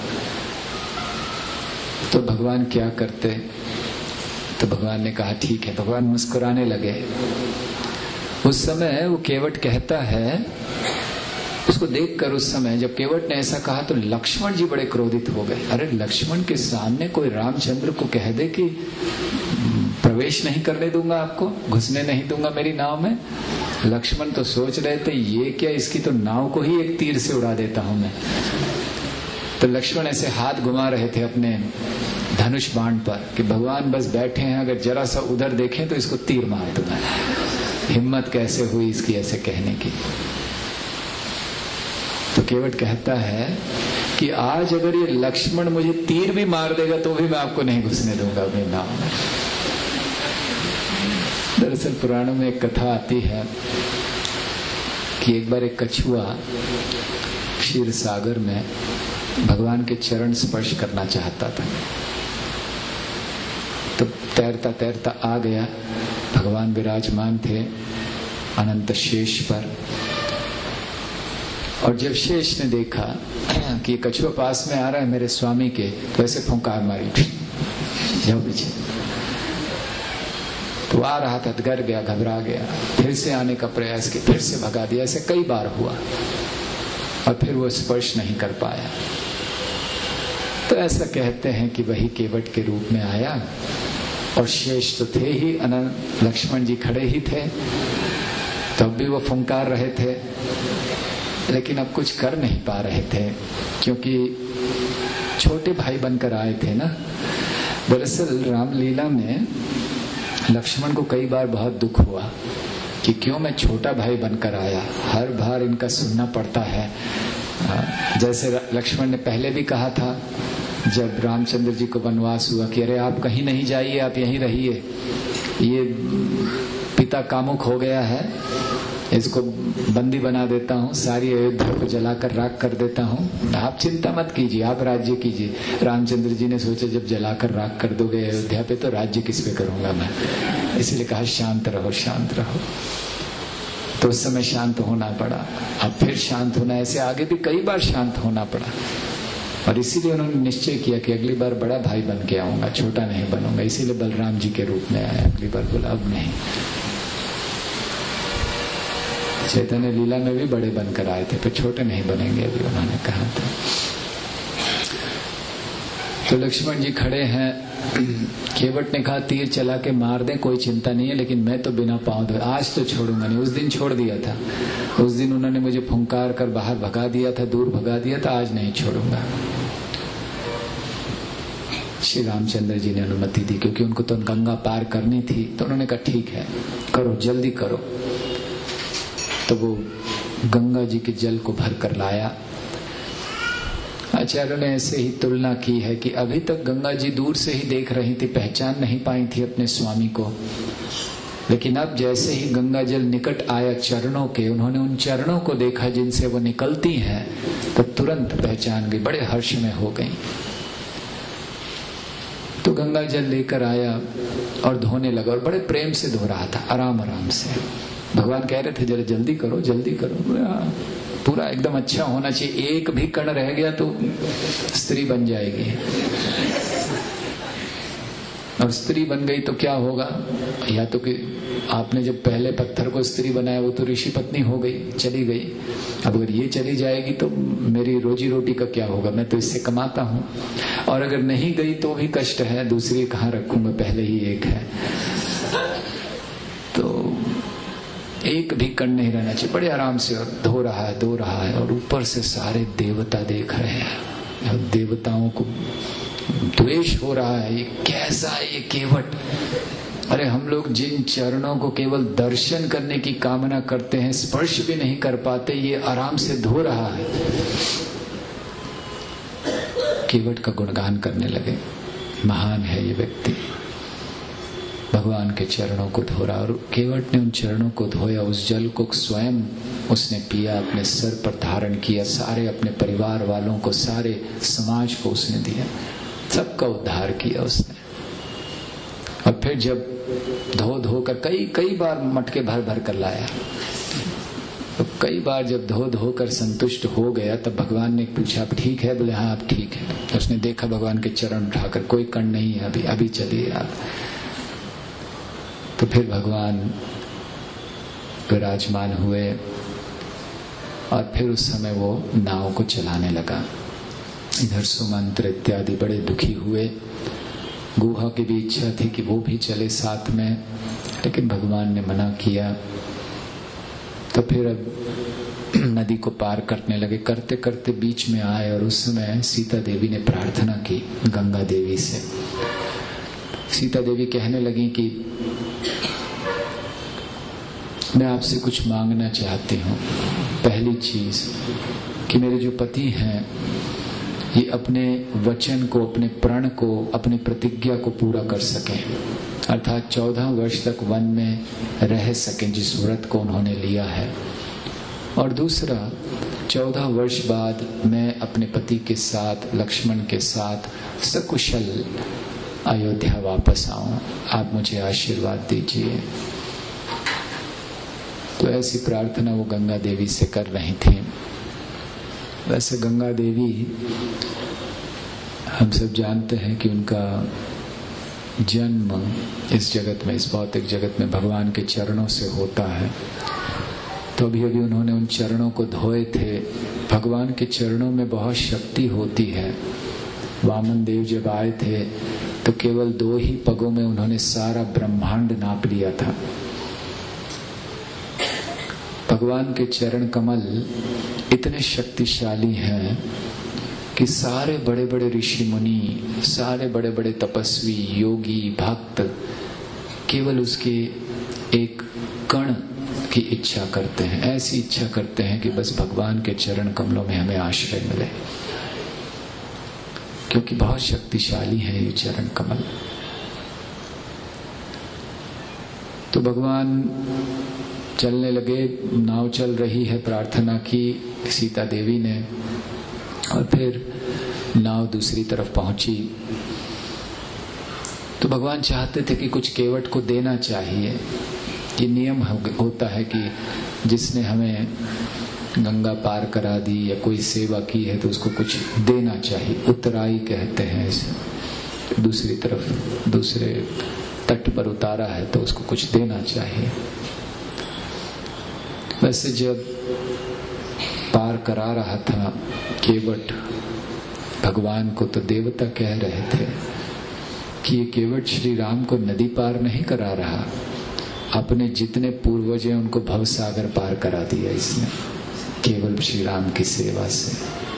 तो भगवान क्या करते? तो भगवान ने कहा ठीक है। भगवान मुस्कुराने लगे। उस समय वो केवट कहता है, उसको देखकर उस समय जब केवट ने ऐसा कहा तो लक्ष्मण जी बड़े क्रोधित हो गए। अरे लक्ष्मण के सामने कोई रामचंद्र को कह दे कि प्रवेश नहीं करने दूंगा, आपको घुसने नहीं दूंगा मेरी नाव में। लक्ष्मण तो सोच रहे थे ये क्या, इसकी तो नाव को ही एक तीर से उड़ा देता हूं मैं। तो लक्ष्मण ऐसे हाथ घुमा रहे थे अपने धनुष बाण पर कि भगवान बस बैठे हैं, अगर जरा सा उधर देखें तो इसको तीर मार दूंगा। हिम्मत कैसे हुई इसकी ऐसे कहने की। तो केवट कहता है कि आज अगर ये लक्ष्मण मुझे तीर भी मार देगा तो भी मैं आपको नहीं घुसने दूंगा अपनी नाव में। दरअसल पुराणों में एक कथा आती है कि एक बार एक कछुआ क्षीर सागर में भगवान के चरण स्पर्श करना चाहता था। तो तैरता तैरता आ गया, भगवान विराजमान थे अनंत शेष पर। और जब शेष ने देखा कि कछुआ पास में आ रहा है मेरे स्वामी के, तो ऐसे फुंकार मारी, जाओ पीछे। तो वो आ रहा था, डर गया, घबरा गया, फिर से आने का प्रयास किया, फिर से भगा दिया। ऐसे कई बार हुआ और फिर वो स्पर्श नहीं कर पाया। तो ऐसा कहते हैं कि वही केवट के रूप में आया और शेष तो थे ही, अनंत लक्ष्मण जी खड़े ही थे, तब भी वो फुंकार रहे थे, लेकिन अब कुछ कर नहीं पा रहे थे क्योंकि छोटे भाई बनकर आए थे ना। दरअसल रामलीला में लक्ष्मण को कई बार बहुत दुख हुआ कि क्यों मैं छोटा भाई बनकर आया, हर बार इनका सुनना पड़ता है। जैसे लक्ष्मण ने पहले भी कहा था जब रामचंद्र जी को वनवास हुआ कि अरे आप कहीं नहीं जाइए, आप यहीं रहिए, ये पिता कामुक हो गया है, इसको बंदी बना देता हूँ, सारी अयोध्या को जलाकर राख कर देता हूँ, आप चिंता मत कीजिए, आप राज्य कीजिए। रामचंद्र जी ने सोचा जब जलाकर राख कर दोगे अयोध्या पे तो राज्य किस पे करूंगा मैं, इसलिए कहा शांत रहो, शांत रहो। तो उस समय शांत होना पड़ा, अब फिर शांत होना, ऐसे आगे भी कई बार शांत होना पड़ा। और इसीलिए उन्होंने निश्चय किया कि अगली बार बड़ा भाई बन के आऊंगा, छोटा नहीं बनूंगा। इसीलिए बलराम जी के रूप में आया। अगली बार बोला अब नहीं। चैतन्य लीला में भी बड़े बनकर आए थे, फिर छोटे नहीं बनेंगे अभी, उन्होंने कहा था। तो लक्ष्मण जी खड़े हैं, केवट ने कहा तीर चला के मार दें, कोई चिंता नहीं है, लेकिन मैं तो बिना पांव धोए आज तो छोड़ूंगा नहीं। उस दिन छोड़ दिया था, उस दिन उन्होंने मुझे फुंकार कर बाहर भगा दिया था, दूर भगा दिया था, आज नहीं छोड़ूंगा। श्री रामचंद्र जी ने अनुमति दी क्योंकि उनको तो गंगा पार करनी थी, तो उन्होंने कहा ठीक है करो, जल्दी करो। तो वो गंगा जी के जल को भर कर लाया। आचार्यों ने ऐसे ही तुलना की है कि अभी तक गंगा जी दूर से ही देख रही थी, पहचान नहीं पाई थी अपने स्वामी को, लेकिन अब जैसे ही गंगा जल निकट आया चरणों के, उन्होंने उन चरणों को देखा जिनसे वो निकलती हैं, तो तुरंत पहचान गई, बड़े हर्ष में हो गई। तो गंगा जल लेकर आया और धोने लगा, और बड़े प्रेम से धो रहा था, आराम आराम से। भगवान कह रहे थे जरा जल्दी करो, जल्दी करो, पूरा एकदम अच्छा होना चाहिए, एक भी कण रह गया तो स्त्री बन जाएगी। और स्त्री बन गई तो क्या होगा, या तो कि आपने जब पहले पत्थर को स्त्री बनाया वो तो ऋषि पत्नी हो गई, चली गई। अब अगर ये चली जाएगी तो मेरी रोजी रोटी का क्या होगा, मैं तो इससे कमाता हूँ। और अगर नहीं गई तो भी कष्ट है, दूसरी कहाँ रखूंगा, पहले ही एक है। तो एक भी कण नहीं रहना चाहिए, बड़े आराम से। और धो रहा है, धो रहा है, और ऊपर से सारे देवता देख रहे हैं, देवताओं को द्वेष हो रहा है, ये कैसा है ये केवट। अरे हम लोग जिन चरणों को केवल दर्शन करने की कामना करते हैं, स्पर्श भी नहीं कर पाते, ये आराम से धो रहा है। केवट का गुणगान करने लगे, महान है ये व्यक्ति, भगवान के चरणों को धो रहा। और केवट ने उन चरणों को धोया, उस जल को स्वयं उसने पिया, अपने सर पर धारण किया, सारे अपने परिवार वालों को, सारे समाज को उसने दिया, सबका उद्धार किया उसने। और फिर जब धो धो कर कई बार मटके भर भर कर लाया, तो कई बार जब धो धो कर संतुष्ट हो गया, तब भगवान ने पूछा आप ठीक है? बोले हाँ आप ठीक है। तो उसने देखा भगवान के चरण उठाकर, कोई कण नहीं है, अभी अभी चलिए आप। तो फिर भगवान विराजमान हुए और फिर उस समय वो नाव को चलाने लगा। इधर सुमंत्र इत्यादि बड़े दुखी हुए, गुहा की भी इच्छा थी कि वो भी चले साथ में, लेकिन भगवान ने मना किया। तो फिर अब नदी को पार करने लगे, करते करते बीच में आए, और उस समय सीता देवी ने प्रार्थना की गंगा देवी से। सीता देवी कहने लगी कि मैं आपसे कुछ मांगना चाहती हूँ। पहली चीज कि मेरे जो पति हैं ये अपने वचन को, अपने प्रण को, अपनी प्रतिज्ञा को पूरा कर सकें, अर्थात 14 वर्ष तक वन में रह सकें जिस व्रत को उन्होंने लिया है। और दूसरा, 14 वर्ष बाद मैं अपने पति के साथ, लक्ष्मण के साथ सकुशल अयोध्या वापस आऊं, आप मुझे आशीर्वाद दीजिए। तो ऐसी प्रार्थना वो गंगा देवी से कर रही थी। वैसे गंगा देवी हम सब जानते हैं कि उनका जन्म इस जगत में, इस भौतिक जगत में भगवान के चरणों से होता है। तो अभी अभी उन्होंने उन चरणों को धोए थे। भगवान के चरणों में बहुत शक्ति होती है। वामन देव जब आए थे तो केवल 2 ही पगों में उन्होंने सारा ब्रह्मांड नाप लिया था। भगवान के चरण कमल इतने शक्तिशाली हैं कि सारे बड़े बड़े ऋषि मुनि, सारे बड़े बड़े तपस्वी, योगी, भक्त केवल उसके एक कण की इच्छा करते हैं। ऐसी इच्छा करते हैं कि बस भगवान के चरण कमलों में हमें आश्रय मिले, क्योंकि बहुत शक्तिशाली है ये चरण कमल। तो भगवान चलने लगे, नाव चल रही है, प्रार्थना की सीता देवी ने, और फिर नाव दूसरी तरफ पहुंची। तो भगवान चाहते थे कि कुछ केवट को देना चाहिए। ये नियम होता है कि जिसने हमें गंगा पार करा दी या कोई सेवा की है तो उसको कुछ देना चाहिए। उतराई कहते हैं इसे। दूसरी तरफ, दूसरे तट पर उतारा है तो उसको कुछ देना चाहिए। वैसे जब पार करा रहा था केवट भगवान को, तो देवता कह रहे थे कि ये केवट श्री राम को नदी पार नहीं करा रहा, अपने जितने पूर्वज हैं उनको भवसागर पार करा दिया इसने, केवल श्री राम की सेवा से।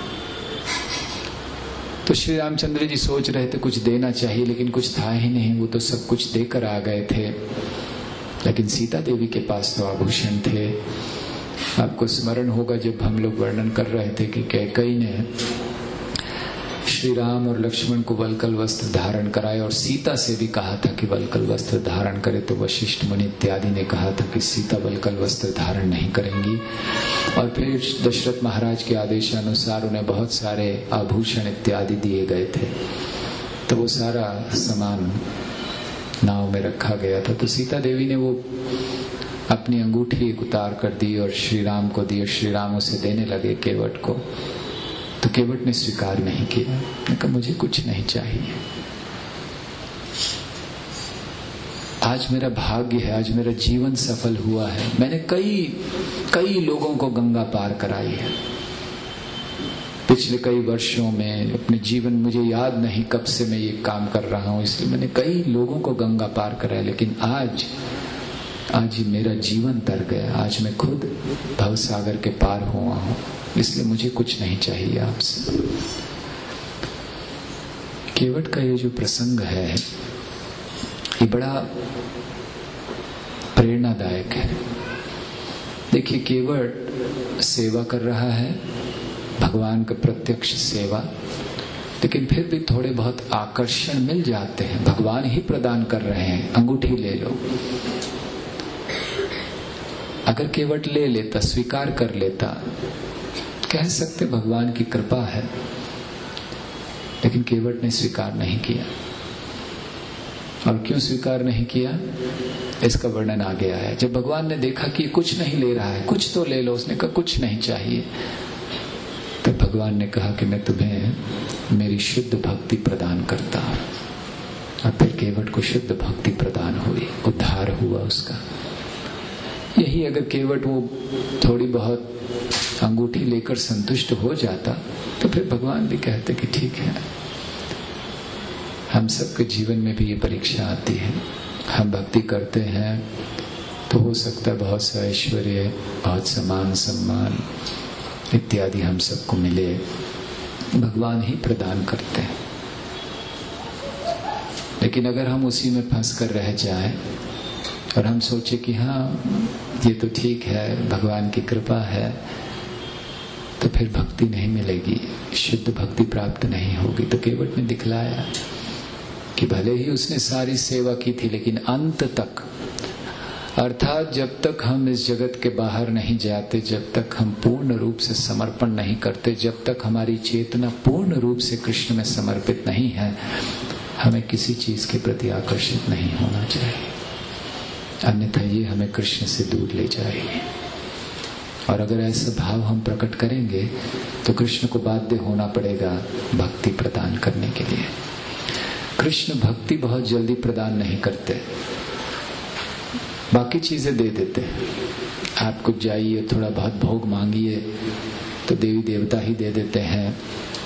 तो श्री रामचंद्र जी सोच रहे थे कुछ देना चाहिए, लेकिन कुछ था ही नहीं। वो तो सब कुछ देकर आ गए थे, लेकिन सीता देवी के पास तो आभूषण थे। आपको स्मरण होगा जब हम लोग वर्णन कर रहे थे कि कैकेयी ने श्री राम और लक्ष्मण को वल्कल वस्त्र धारण कराए, और सीता से भी कहा था कि वल्कल वस्त्र धारण करे, तो वशिष्ठ मुनि इत्यादि ने कहा था कि सीता वल्कल वस्त्र धारण नहीं करेंगी। और फिर दशरथ महाराज के आदेशानुसार उन्हें बहुत सारे आभूषण इत्यादि दिए गए थे। तो वो सारा सामान नाव में रखा गया था। तो सीता देवी ने वो अपनी अंगूठी उतार कर दी और श्री राम को दी, और श्री राम उसे देने लगे केवट को। तो केवट ने स्वीकार नहीं किया, ने कहा मुझे कुछ नहीं चाहिए। आज मेरा भाग्य है, आज मेरा जीवन सफल हुआ है। मैंने कई लोगों को गंगा पार कराई है पिछले कई वर्षों में। अपने जीवन मुझे याद नहीं कब से मैं ये काम कर रहा हूं, इसलिए मैंने कई लोगों को गंगा पार कराया। लेकिन आज ही मेरा जीवन तर गया। आज मैं खुद भवसागर के पार हुआ हूं, इसलिए मुझे कुछ नहीं चाहिए आपसे। केवट का ये जो प्रसंग है ये बड़ा प्रेरणादायक है। देखिए, केवट सेवा कर रहा है, भगवान का प्रत्यक्ष सेवा, लेकिन फिर भी थोड़े बहुत आकर्षण मिल जाते हैं। भगवान ही प्रदान कर रहे हैं, अंगूठी ले लो। अगर केवट ले लेता, स्वीकार कर लेता, कह सकते भगवान की कृपा है, लेकिन केवट ने स्वीकार नहीं किया। और क्यों स्वीकार नहीं किया, इसका वर्णन आगे आया। जब भगवान ने देखा कि कुछ नहीं ले रहा है, कुछ तो ले लो, उसने कहा कुछ नहीं चाहिए। तब भगवान ने कहा कि मैं तुम्हें मेरी शुद्ध भक्ति प्रदान करता हूं। और फिर केवट को शुद्ध भक्ति प्रदान हुई, उद्धार हुआ उसका। यही अगर केवट वो थोड़ी बहुत अंगूठी लेकर संतुष्ट हो जाता तो फिर भगवान भी कहते कि ठीक है। हम सबके जीवन में भी ये परीक्षा आती है। हम भक्ति करते हैं तो हो सकता है बहुत सा ऐश्वर्य, बहुत समान सम्मान इत्यादि हम सबको मिले, भगवान ही प्रदान करते हैं। लेकिन अगर हम उसी में फंस कर रह जाएं और हम सोचे कि हाँ ये तो ठीक है, भगवान की कृपा है, तो फिर भक्ति नहीं मिलेगी, शुद्ध भक्ति प्राप्त नहीं होगी। तो केवट ने दिखलाया कि भले ही उसने सारी सेवा की थी, लेकिन अंत तक, अर्थात जब तक हम इस जगत के बाहर नहीं जाते, जब तक हम पूर्ण रूप से समर्पण नहीं करते, जब तक हमारी चेतना पूर्ण रूप से कृष्ण में समर्पित नहीं है, हमें किसी चीज के प्रति आकर्षित नहीं होना चाहिए। अन्यथा ये हमें कृष्ण से दूर ले जाएगी। और अगर ऐसा भाव हम प्रकट करेंगे तो कृष्ण को बाध्य होना पड़ेगा भक्ति प्रदान करने के लिए। कृष्ण भक्ति बहुत जल्दी प्रदान नहीं करते, बाकी चीजें दे देते हैं। आप कुछ जाइए, थोड़ा बहुत भोग मांगिए तो देवी देवता ही दे देते हैं।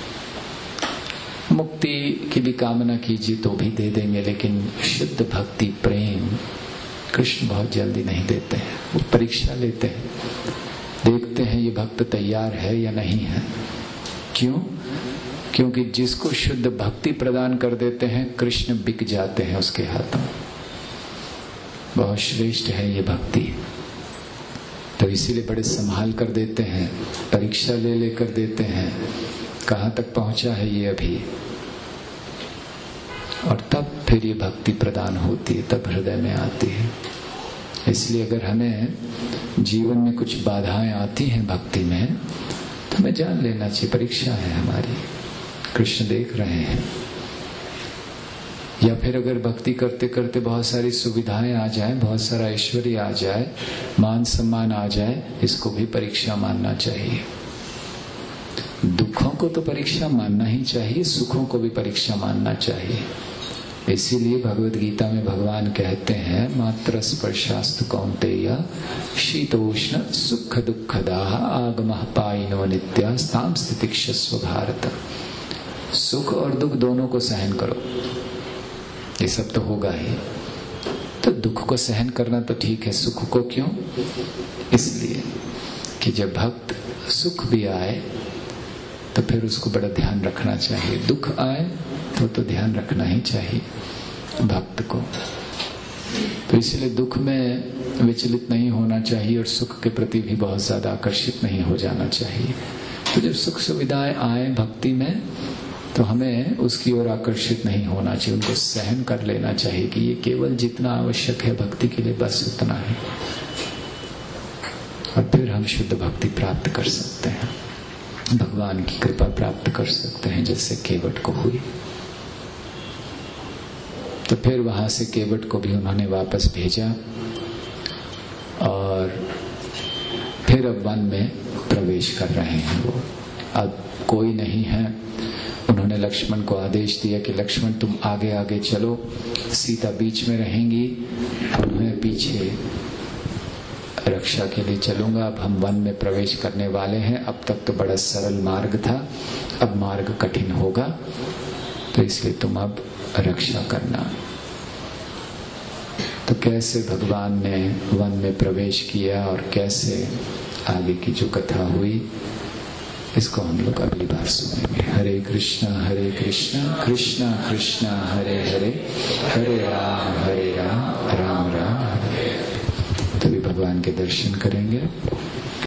मुक्ति की भी कामना कीजिए तो भी दे देंगे, लेकिन शुद्ध भक्ति प्रेम कृष्ण बहुत जल्दी नहीं देते हैं। वो परीक्षा लेते हैं, देखते हैं ये भक्त तैयार है या नहीं है। क्यों? क्योंकि जिसको शुद्ध भक्ति प्रदान कर देते हैं कृष्ण बिक जाते हैं उसके हाथों। बहुत श्रेष्ठ है ये भक्ति, तो इसीलिए बड़े संभाल कर देते हैं, परीक्षा ले लेकर देते हैं कहाँ तक पहुंचा है ये अभी, और तब फिर ये भक्ति प्रदान होती है, तब हृदय में आती है। इसलिए अगर हमें जीवन में कुछ बाधाएं आती हैं भक्ति में, तो हमें जान लेना चाहिए परीक्षा है हमारी, कृष्ण देख रहे हैं। या फिर अगर भक्ति करते करते बहुत सारी सुविधाएं आ जाए, बहुत सारा ऐश्वर्य आ जाए, मान सम्मान आ जाए, इसको भी परीक्षा मानना चाहिए। दुखों को तो परीक्षा मानना ही चाहिए, सुखों को भी परीक्षा मानना चाहिए। इसीलिए भगवद गीता में भगवान कहते हैं, मात्र स्पर्शास्तु कौन्तेय शीतोष्ण सुख दुखदाः आगमः पायिनो नित्यास्तां स्थितिक्षस्व भारत। सुख और दुख दोनों को सहन करो, ये सब तो होगा ही। तो दुख को सहन करना तो ठीक है, सुख को क्यों? इसलिए कि जब भक्त सुख भी आए तो फिर उसको बड़ा ध्यान रखना चाहिए, दुख आए तो ध्यान रखना ही चाहिए भक्त को। तो इसलिए दुख में विचलित नहीं होना चाहिए और सुख के प्रति भी बहुत ज्यादा आकर्षित नहीं हो जाना चाहिए। तो जब सुख सुविधाएं आए भक्ति में तो हमें उसकी ओर आकर्षित नहीं होना चाहिए, उनको सहन कर लेना चाहिए कि ये केवल जितना आवश्यक है भक्ति के लिए बस उतना है, और फिर हम शुद्ध भक्ति प्राप्त कर सकते हैं, भगवान की कृपा प्राप्त कर सकते हैं, जैसे केवट को हुई। तो फिर वहां से केवट को भी उन्होंने वापस भेजा और फिर अब वन में प्रवेश कर रहे हैं वो। अब कोई नहीं है, उन्होंने लक्ष्मण को आदेश दिया कि लक्ष्मण तुम आगे आगे चलो, सीता बीच में रहेंगी और मैं पीछे रक्षा के लिए चलूंगा। अब हम वन में प्रवेश करने वाले हैं, अब तक तो बड़ा सरल मार्ग था, अब मार्ग कठिन होगा, तो इसलिए तुम अब रक्षा करना। तो कैसे भगवान ने वन में प्रवेश किया और कैसे आगे की जो कथा हुई, इसको हम लोग अगली बार सुनेंगे। हरे कृष्णा कृष्णा कृष्णा हरे हरे, हरे राम राम राम हरे। तभी भगवान के दर्शन करेंगे।